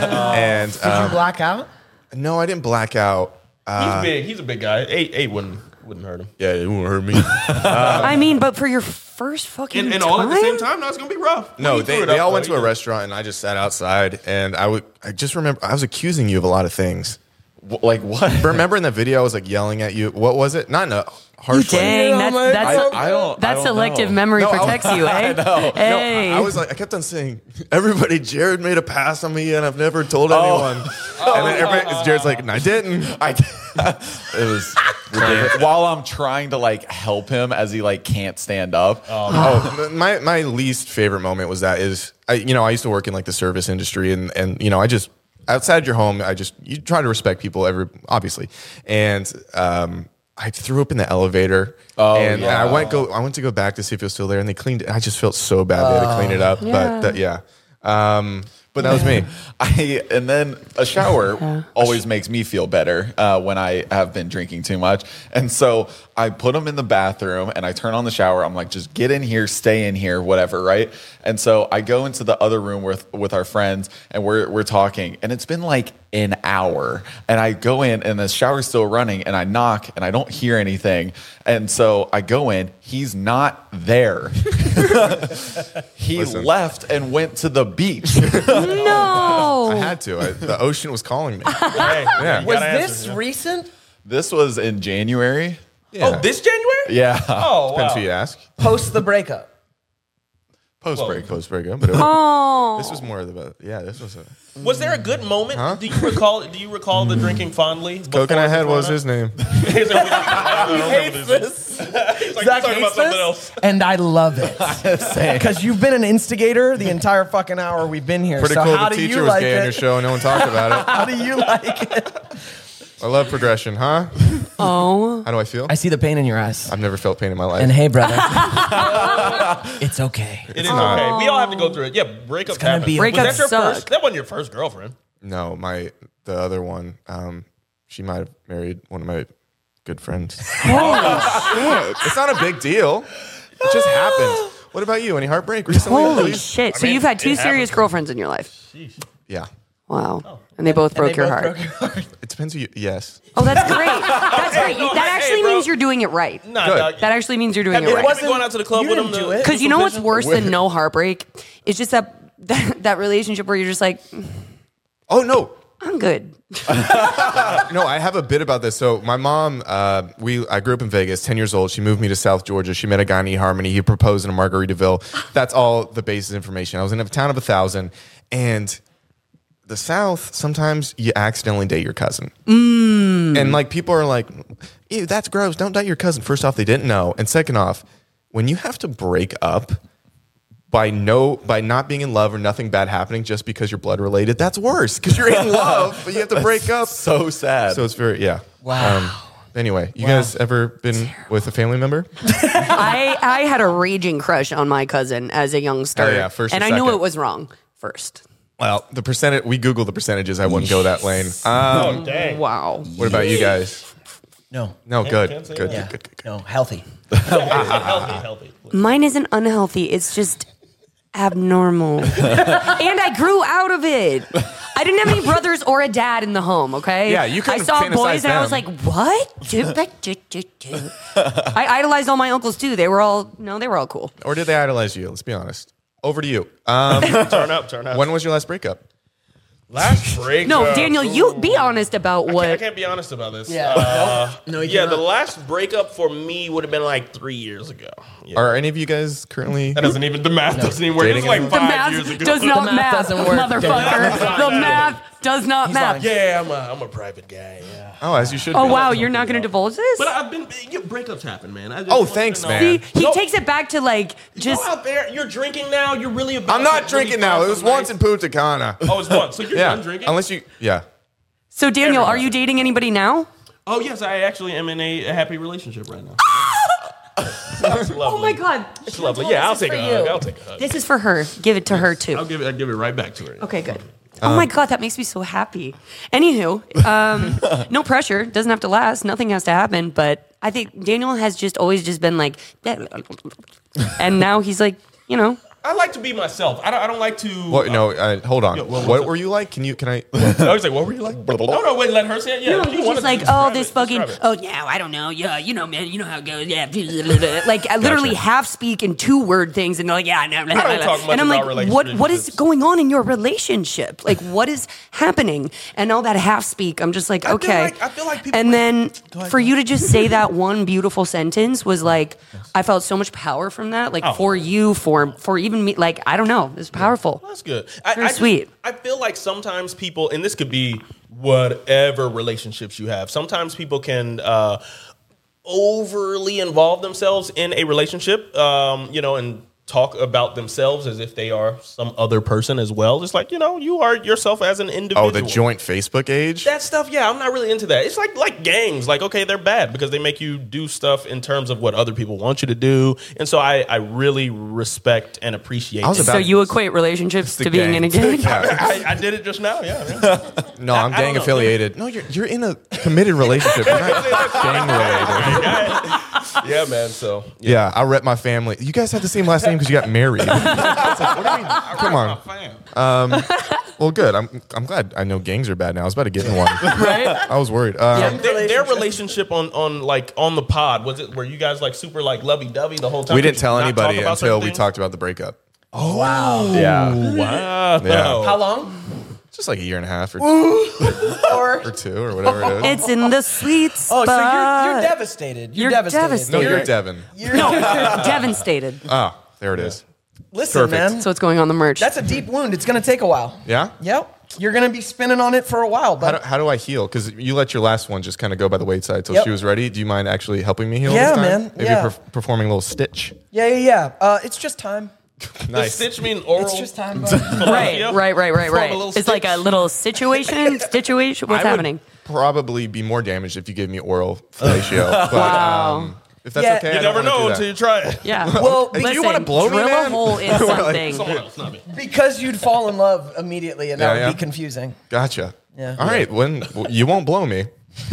And Did you um, black out? no, I didn't black out. He's Uh, big. He's a big guy. Eight, eight wouldn't wouldn't hurt him. yeah, it won't hurt me. I mean, but for your first fucking And, and time, all at the same time, no, it's gonna be rough. No, You they, threw it they up, all though. went to You a did. restaurant, and I just sat outside. And I would, I just remember I was accusing you of a lot of things. W- Like what? Remember in the video I was like yelling at you. What was it? Not in a harsh way. dang, Yeah, that's my- that's I, I don't. that I don't selective know. memory No, I- protects you, eh? know. Hey, I was like, I kept on saying, everybody, Jared made a pass on me, and I've never told anyone. And then everybody, Jared's like, and I didn't. I, it was ridiculous. While I'm trying to like help him as he like can't stand up. Oh, my my least favorite moment was that is, I, you know, I used to work in like the service industry, and and you know, I just outside your home, I just you try to respect people, every obviously, and um, I threw up in the elevator. Oh, and, yeah. and I went go I went to go back to see if it was still there, and they cleaned it. I just felt so bad they had to clean it up, Yeah. but that, yeah. Um, but that was me. I and then a shower always makes me feel better uh, when I have been drinking too much, and so I put him in the bathroom and I turn on the shower. I'm like, just get in here, stay in here, whatever, right? And so I go into the other room with with our friends and we're we're talking, and it's been like an hour, and I go in and the shower's still running, and I knock and I don't hear anything, and so I go in. He's not there. He Listen. left and went to the beach. no. I had to. I, the ocean was calling me. Hey, Yeah. you Was gotta answer, this yeah. recent? This was in January. Oh, this January? Yeah. Oh, Depends wow. who you ask. Post the breakup. Post break, post breakup, but it was, Oh, this was more of the yeah. This was a Was there a good moment? Do you recall? Do you recall the drinking fondly? coconut head. What was his name? He hates this. He's like, Zach talking about hates something this, else. and I love it because you've been an instigator the entire fucking hour we've been here. Pretty so cool. how The do teacher you was like gay it? on your show, and no one talked about it. How do you like it? I love progression, huh? oh. How do I feel? I see the pain in your eyes. I've never felt pain in my life. And hey, brother, it's okay. It is okay. We all have to go through it. Yeah, breakups gonna happen. be a- Was that Breakups your suck. first? That wasn't your first girlfriend. No, my the other one. Um, she might have married one of my good friends. Holy shit. It's not a big deal. It just happened. What about you? Any heartbreak recently? Holy please? shit. So mean, you've had two it serious happens. girlfriends in your life. Yeah. Wow. And they both broke They your both heart. broke your heart. It depends who you. Yes. Oh, that's great. That's great. no, That hey, actually bro. means you're doing it right. Nah, Good. dog. That actually means you're doing Have it you right. ever been going out to the club you with didn't him? do to- it. Because you know what's supervision? worse than no heartbreak? It's just that, that that relationship where you're just like, Oh no. I'm good. No, I have a bit about this. So my mom, uh, we I grew up in Vegas, ten years old. She moved me to South Georgia. She met a guy in eHarmony. He proposed in a Margaritaville. That's all the basis information. I was in a town of a thousand, and the South, sometimes you accidentally date your cousin. Mm. And like people are like, ew, that's gross. Don't date your cousin. First off, they didn't know. And second off, when you have to break up by no by not being in love or nothing bad happening just because you're blood related, that's worse because you're in love, but you have to break up. So sad. So it's very, yeah. Wow. Um, anyway, you wow. guys ever been with a family member? I, I had a raging crush on my cousin as a youngster. Oh, yeah, first or and I knew second. it was wrong first. Well, the percentage, we Googled the percentages. I wouldn't go that lane. Um, Oh, dang. Wow. what about you guys? No. No, good. can't say Good, that. good, good, good, good. No, healthy. healthy, healthy. Mine isn't unhealthy. It's just abnormal. And I grew out of it. I didn't have any brothers or a dad in the home, okay? Yeah, you I couldn't saw fantasize boys and I was them. like, what? Do, do, do, do, do. I idolized all my uncles too. They were all, no, they were all cool. Or did they idolize you? Let's be honest. Over to you. Um, Turn up, turn up. when was your last breakup? Last break? No, uh, Daniel, you be honest about I what. can't, I can't be honest about this. Yeah. Uh, No, you yeah, cannot. the last breakup for me would have been like three years ago. Yeah. Are any of you guys currently? That doesn't even, the math doesn't even work. It was Dating like anyone? The five math years ago. does not The math math, doesn't work. motherfucker. The math does not math. Yeah, I'm a, I'm a private guy, yeah. Oh, as you should. Oh be. wow, you're not going to divulge this? But I've been, you, breakups happen, man. I just Oh, want you to thanks, know. man. See, he No. takes it back to like just. Go out there, you're drinking now, you're really about I'm not to drinking really now. find It was some once nice- in Punta Cana. Oh, it's once. So you're Yeah. done drinking? Unless you, yeah. So Daniel, are Everybody. you dating anybody now? Oh, yes, I actually am in a, a happy relationship right now. It's lovely. Oh my god, It's lovely. Yeah, I'll This is take a for hug. you. I'll take a hug. This is for her. Give it to her too. I'll give it, I'll give it right back to her. Okay, good. Oh my god, that makes me so happy. Anywho, um, no pressure. Doesn't have to last. Nothing has to happen. But I think Daniel has just always just been like, and now he's like, you know. I like to be myself. I don't, I don't like to. What? No, uh, hold on. Yeah, well, what's what up? were you like? Can you? Can I? I was like, what were you like? No, no, wait, let her say it. Yeah, No, if you he's wanna just like, describe oh, it, this fucking, describe it. oh, yeah, I don't know. Yeah, you know, man, you know how it goes. Yeah. Like, I literally half speak in two word things, and they're like, yeah, no, no, I don't talk much and I'm about like, what, what is relationships. going on in your relationship? Like, what is happening? And all that half speak, I'm just like, feel okay. like- I feel like people and like- then Go ahead, for go you to just say that one beautiful sentence was like, I felt so much power from that. Like, Oh. for you, for for even me, like, I don't know. It's powerful. That's good. I, Very I just- sweet. I feel like sometimes people, and this could be whatever relationships you have, sometimes people can uh, overly involve themselves in a relationship, um, you know, and talk about themselves as if they are some other person as well. It's like, you know, you are yourself as an individual. Oh, the joint Facebook age. That stuff, yeah, I'm not really into that. It's like like gangs. Like, okay, they're bad because they make you do stuff in terms of what other people want you to do. And so I, I really respect and appreciate I was that. about- So you equate relationships the to being in a gang? Yeah. I, I did it just now, yeah. Man. No, I'm I don't gang know. affiliated. No, you're you're in a committed relationship. You're not gang related. Yeah, man. So Yeah, I rep my family. You guys have the same last name because you got married. It's like, what do you mean? Come on. fam. Well, good. I'm I'm glad. I know gangs are bad now. I was about to get in one. Right? I was worried. Um, Their, their relationship on, on like on the pod, was it were you guys like super like lovey dovey the whole time? we Did didn't you tell not anybody talk about until certain we things? talked about the breakup. Wow. Yeah. Wow. Yeah. How long? Just like a year and a half or, Or or two or whatever it is. It's in the sweet oh, spot. so you're, you're devastated. You're, You're devastated. devastated. No, you're Devin. No, devastated. Oh, there it is. Listen, Perfect. man. So what's going on the merch? That's a deep wound. It's going to take a while. Yeah? Yep. You're going to be spinning on it for a while, How but do, how do I heal? Because you let your last one just kind of go by the wayside till Yep. she was ready. Do you mind actually helping me heal Yeah, this time? man. Maybe Yeah. per- performing a little stitch. yeah, yeah, yeah. Uh, it's just time. Does Nice. stitch mean oral? It's just time, bud. right, right, right, right, Form a right. little It's like a stitch. little situation. Situation. What's I would happening? probably be more damaged if you gave me oral fellatio. But, Wow. um, if that's Yeah. okay, You I don't never wanna do know that. until you try it. Yeah. Well, Hey, do you Listen, wanna blow me, drill man? a hole in something. Someone else, not me. Because you'd fall in love immediately, and that Yeah, would yeah. be confusing. Gotcha. Yeah. All right. When you won't blow me.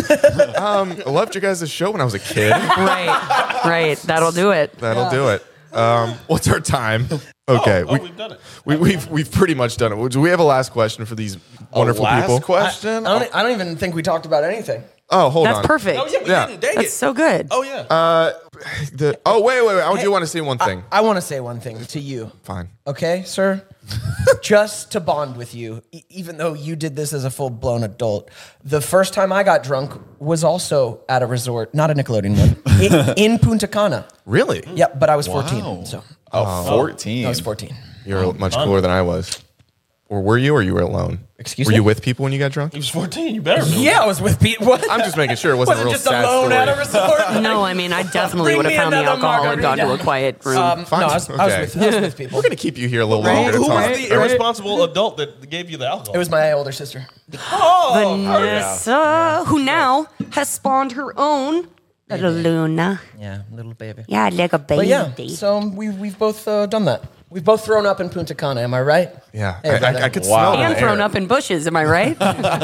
um, I loved your guys' show when I was a kid. right, right. That'll do it. That'll do it. Um, what's our time? Okay, Oh, we, we've done it. we, we've we've pretty much done it. Do we have a last question for these wonderful Last people? question. I don't, I don't even think we talked about anything. Oh, hold That's on. perfect. Oh yeah, we Yeah. didn't. Dang That's it. so good. Oh yeah. Uh, the, oh wait, wait, wait! I do want to say one thing. I want to say one thing to you. Fine. Okay, sir? Just to bond with you, e- even though you did this as a full blown adult. The first time I got drunk was also at a resort, not a Nickelodeon one, in, in Punta Cana. Really? Yep, but I was fourteen. So Oh, fourteen. I was fourteen. You're much cooler than I was. or were you, or you were alone? Excuse were me? you with people when you got drunk? He was fourteen. You better. Be. Yeah, I was with Pete. What? I'm just making sure it wasn't was a it real just sad alone story. at a resort? No, I mean, I definitely Bring would have me found the another alcohol and gone to a margarita. quiet room. Um, no, Fine. I was, I was Okay. with, I was with people. We're gonna keep you here a little Right. longer. Who to talk. was the irresponsible adult that gave you the alcohol? It was my older sister. oh, Vanessa, who now has spawned her own little Luna. Yeah, little baby. Yeah, like a baby. But yeah, so we, we've both uh, done that. We've both thrown up in Punta Cana, am I right? Yeah, Hey, I, brother. I, I could Wow. smell it. in And the thrown air. up in bushes, am I right?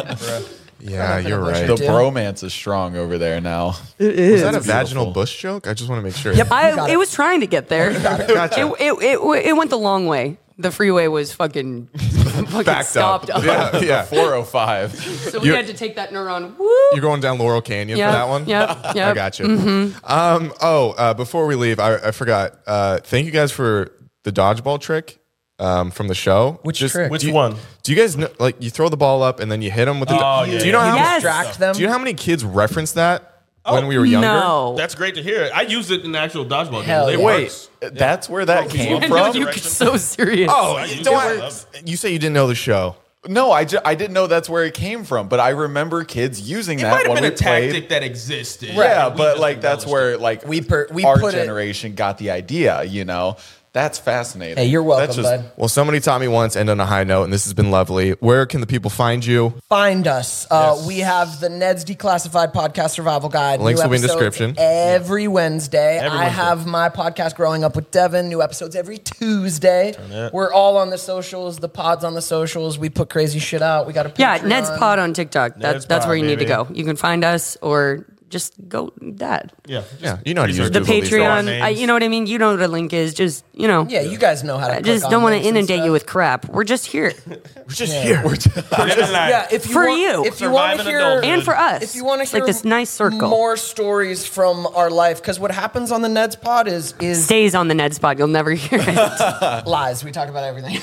Yeah, you're bush. right. The Deal. bromance is strong over there now. Was that a Beautiful. vaginal bush joke? I just want to make sure. Yep. I, got it it. was trying to get there. Gotcha. It, it, it, it went the long way. The freeway was fucking, fucking Backed stopped up. up. Yeah, yeah. four oh five. So we You're- had to take that neuron. Woo! You're going down Laurel Canyon Yep, for that one? yep, I yep. got you. Um, oh, uh, before we leave, I, I forgot. Uh, thank you guys for the dodgeball trick um, from the show. Which trick? Which do you, one? Do you guys know, like, you throw the ball up and then you hit them with the. Oh, yeah, do you know yeah. how? Yes. Distract them. Do you know how many kids reference that when we were younger? No. That's great to hear. I used it in the actual dodgeball Hell game. It yeah. works. Wait, that's where that came I know from? you get so serious. Oh, I you used don't. it. have- you say you didn't know the show. No, I, ju- I didn't know that's where it came from, but I remember kids using It that might have when been we a tactic played. that existed. Yeah, We but just like that's embellished where it. like We per- we our put it- generation got the idea. You know, that's fascinating. Hey, you're welcome, That's just, bud. Well, somebody taught me once, end on a high note, and this has been lovely. Where can the people find you? Find us. Uh, Yes. We have the Ned's Declassified Podcast Survival Guide. Links New will be in episodes description. Every Wednesday. Every I Wednesday. have my podcast Growing Up with Devin. New episodes every Tuesday. it. We're all on the socials. The pod's on the socials. We put crazy shit out. We got a Yeah, Patreon. Ned's Pod on TikTok. That's Ned's that's Pod, where you need to baby. go. You can find us or just go that. Yeah. Yeah, you know how to use The Google these days. Patreon, names. I, you know what I mean? You know what a link is. Just, you know. Yeah, you guys know how to I click just on don't want to links and inundate you stuff. with crap. We're just here. We're just here. Yeah, if you For want, you. if you want to Surviving hear, adulthood. And for us. if you want to It's hear like this nice circle. more stories from our life, because what happens on the Ned's Pod is is Stays on the Ned's Pod. You'll never hear it. lies. We talk about everything.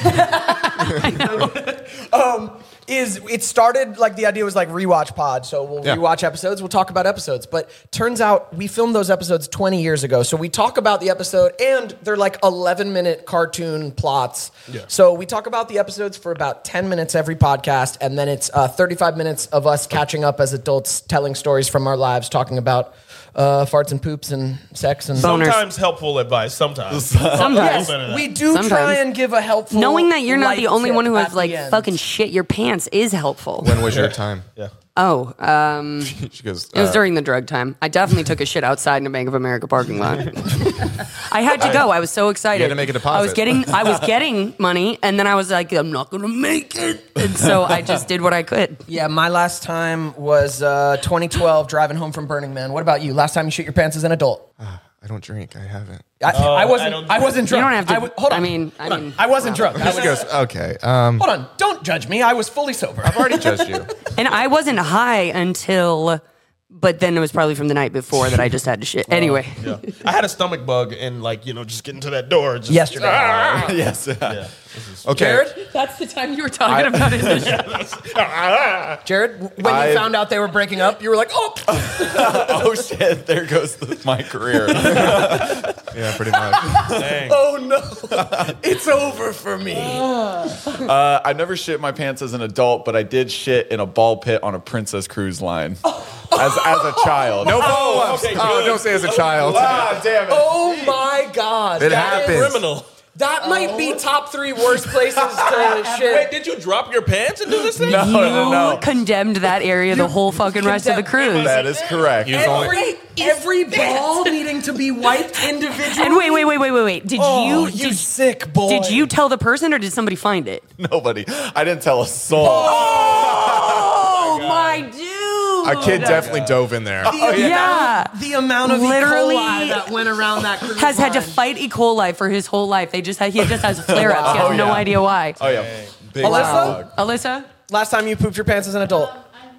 um, is it started like the idea was like rewatch pod, so we'll Yeah. rewatch episodes, we'll talk about episodes. But turns out we filmed those episodes twenty years ago, so we talk about the episode, and they're like eleven minute cartoon plots. Yeah. So we talk about the episodes for about ten minutes every podcast, and then it's uh, thirty-five minutes of us catching up as adults, telling stories from our lives, talking about uh, farts and poops and sex and. Boners. Sometimes helpers advice. Sometimes. Sometimes. Yes, better than we that. do try Sometimes. and give a helpful. Knowing that you're not light the only tip one who at has the like end. fucking shit your pants is helpful. When was your time? Yeah. Oh, um, She goes, it was uh, during the drug time. I definitely took a shit outside in a Bank of America parking lot. I had to go. I was so excited. You had to make a deposit. I was getting, I was getting money, and then I was like, I'm not gonna make it, and so I just did what I could. Yeah, my last time was uh, twenty twelve, driving home from Burning Man. What about you? Last time you shit your pants as an adult? I don't drink. I haven't. I, I wasn't. I don't- I, wasn't You drunk. don't have to. I w- hold on. I mean, I Hold on. mean, I wasn't drunk. I She was, goes, okay. Um, hold on. Don't judge me. I was fully sober. I've already judged you. and I wasn't high until, but then it was probably from the night before that I just had to shit. Anyway, Yeah. I had a stomach bug and like, you know, just getting to that door. Just, Yesterday. yes. Yeah. Okay. Jared, that's the time you were talking about it. In the show. Jared, w- when I- you found out they were breaking up, you were like, oh. Oh shit! There goes the, my career. Yeah, pretty much. Dang. Oh no, it's over for me. Uh, I never shit my pants as an adult, but I did shit in a ball pit on a Princess Cruise line as as a child. No follow-ups. okay, Oh, good. don't say as a child. Ah, damn it! Oh my God. It That is- happens. Criminal. That might be top three worst places to Wait, shit. did you drop your pants and do this thing? No, no, no. You condemned that area the whole fucking rest of the cruise. That is correct. Every, every ball needing to be wiped individually. And wait, wait, wait, wait, wait, wait. Did Oh, you you did, sick boy. did you tell the person or did somebody find it? Nobody. I didn't tell a soul. Oh, my dude. A kid definitely dove in there. Yeah. The amount of Literally E. coli that went around that cruise Has had to line. fight E. coli for his whole life. They just had, he just has flare ups. He has Oh, no yeah. idea why. Oh yeah. Big Alyssa? dog. Alyssa? Last time you pooped your pants as an adult.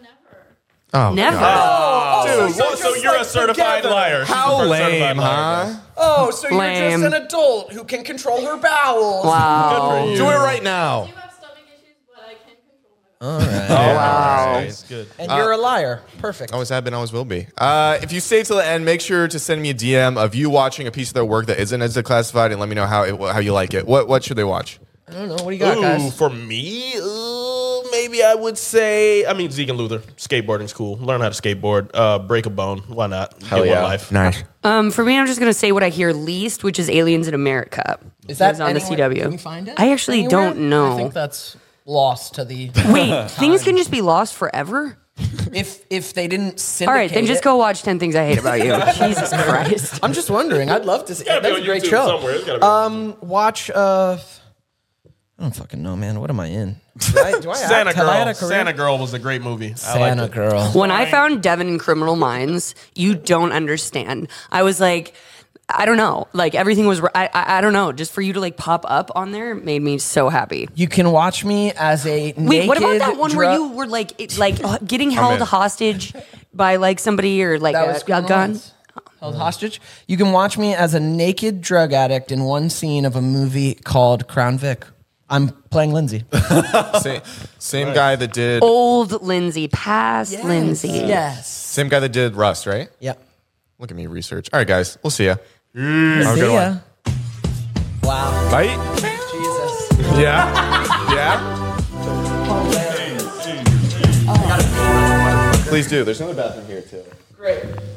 Oh, Never. God. Dude, so well, so just you're like a certified together. liar. She's How the first lame, certified liar. huh? Oh, so you're Lame. just an adult who can control her bowels. Wow. Good for you. Do it right now. I do have stomach issues, but I can control my body. Oh, Wow. It's good. And you're a liar. Perfect. Always have been, always will be. Uh, if you stay till the end, make sure to send me a D M of you watching a piece of their work that isn't as declassified, and let me know how it, how you like it. What what should they watch? I don't know. What do you got, Ooh, guys? for me, uh, maybe I would say, I mean, Zeke and Luther. Skateboarding's cool. Learn how to skateboard. Uh, break a bone. Why not? Hell Get yeah. one life. Nice. Um, for me, I'm just gonna say what I hear least, which is Aliens in America. Is that It was on the anywhere- C W? Can we find it? I actually anywhere? don't know. I think that's lost to the. Wait, things can just be lost forever? if if they didn't syndicate All right, then just it- go watch ten Things I Hate About You. Jesus Christ. I'm just wondering. I'd love to see. gotta be That's a on great YouTube show. somewhere. It's gotta be on Um, watch. Uh, I don't fucking know, man. What am I in? Do I, do I Santa act? Have I had Girl. a career? Santa Girl was a great movie. I Santa liked it. Girl. When I found Devin in Criminal Minds, you don't understand. I was like, I don't know. Like everything was, I, I, I don't know. Just for you to like pop up on there made me so happy. You can watch me as a naked. Wait, what about that one where dru- you were like, it, like uh, getting held in. hostage by like somebody or like That a, was a Criminal gun? Minds. Held hostage. You can watch me as a naked drug addict in one scene of a movie called Crown Vic. I'm playing Lindsay. Same, same guy that did. Old Lindsay, past Lindsay. Yes. Same guy that did Rust, right? Yep. Look at me research. All right, guys. We'll see ya. See good ya. Wow. Bye. Jesus. Yeah. Yeah. Please do. There's another bathroom here too. Great.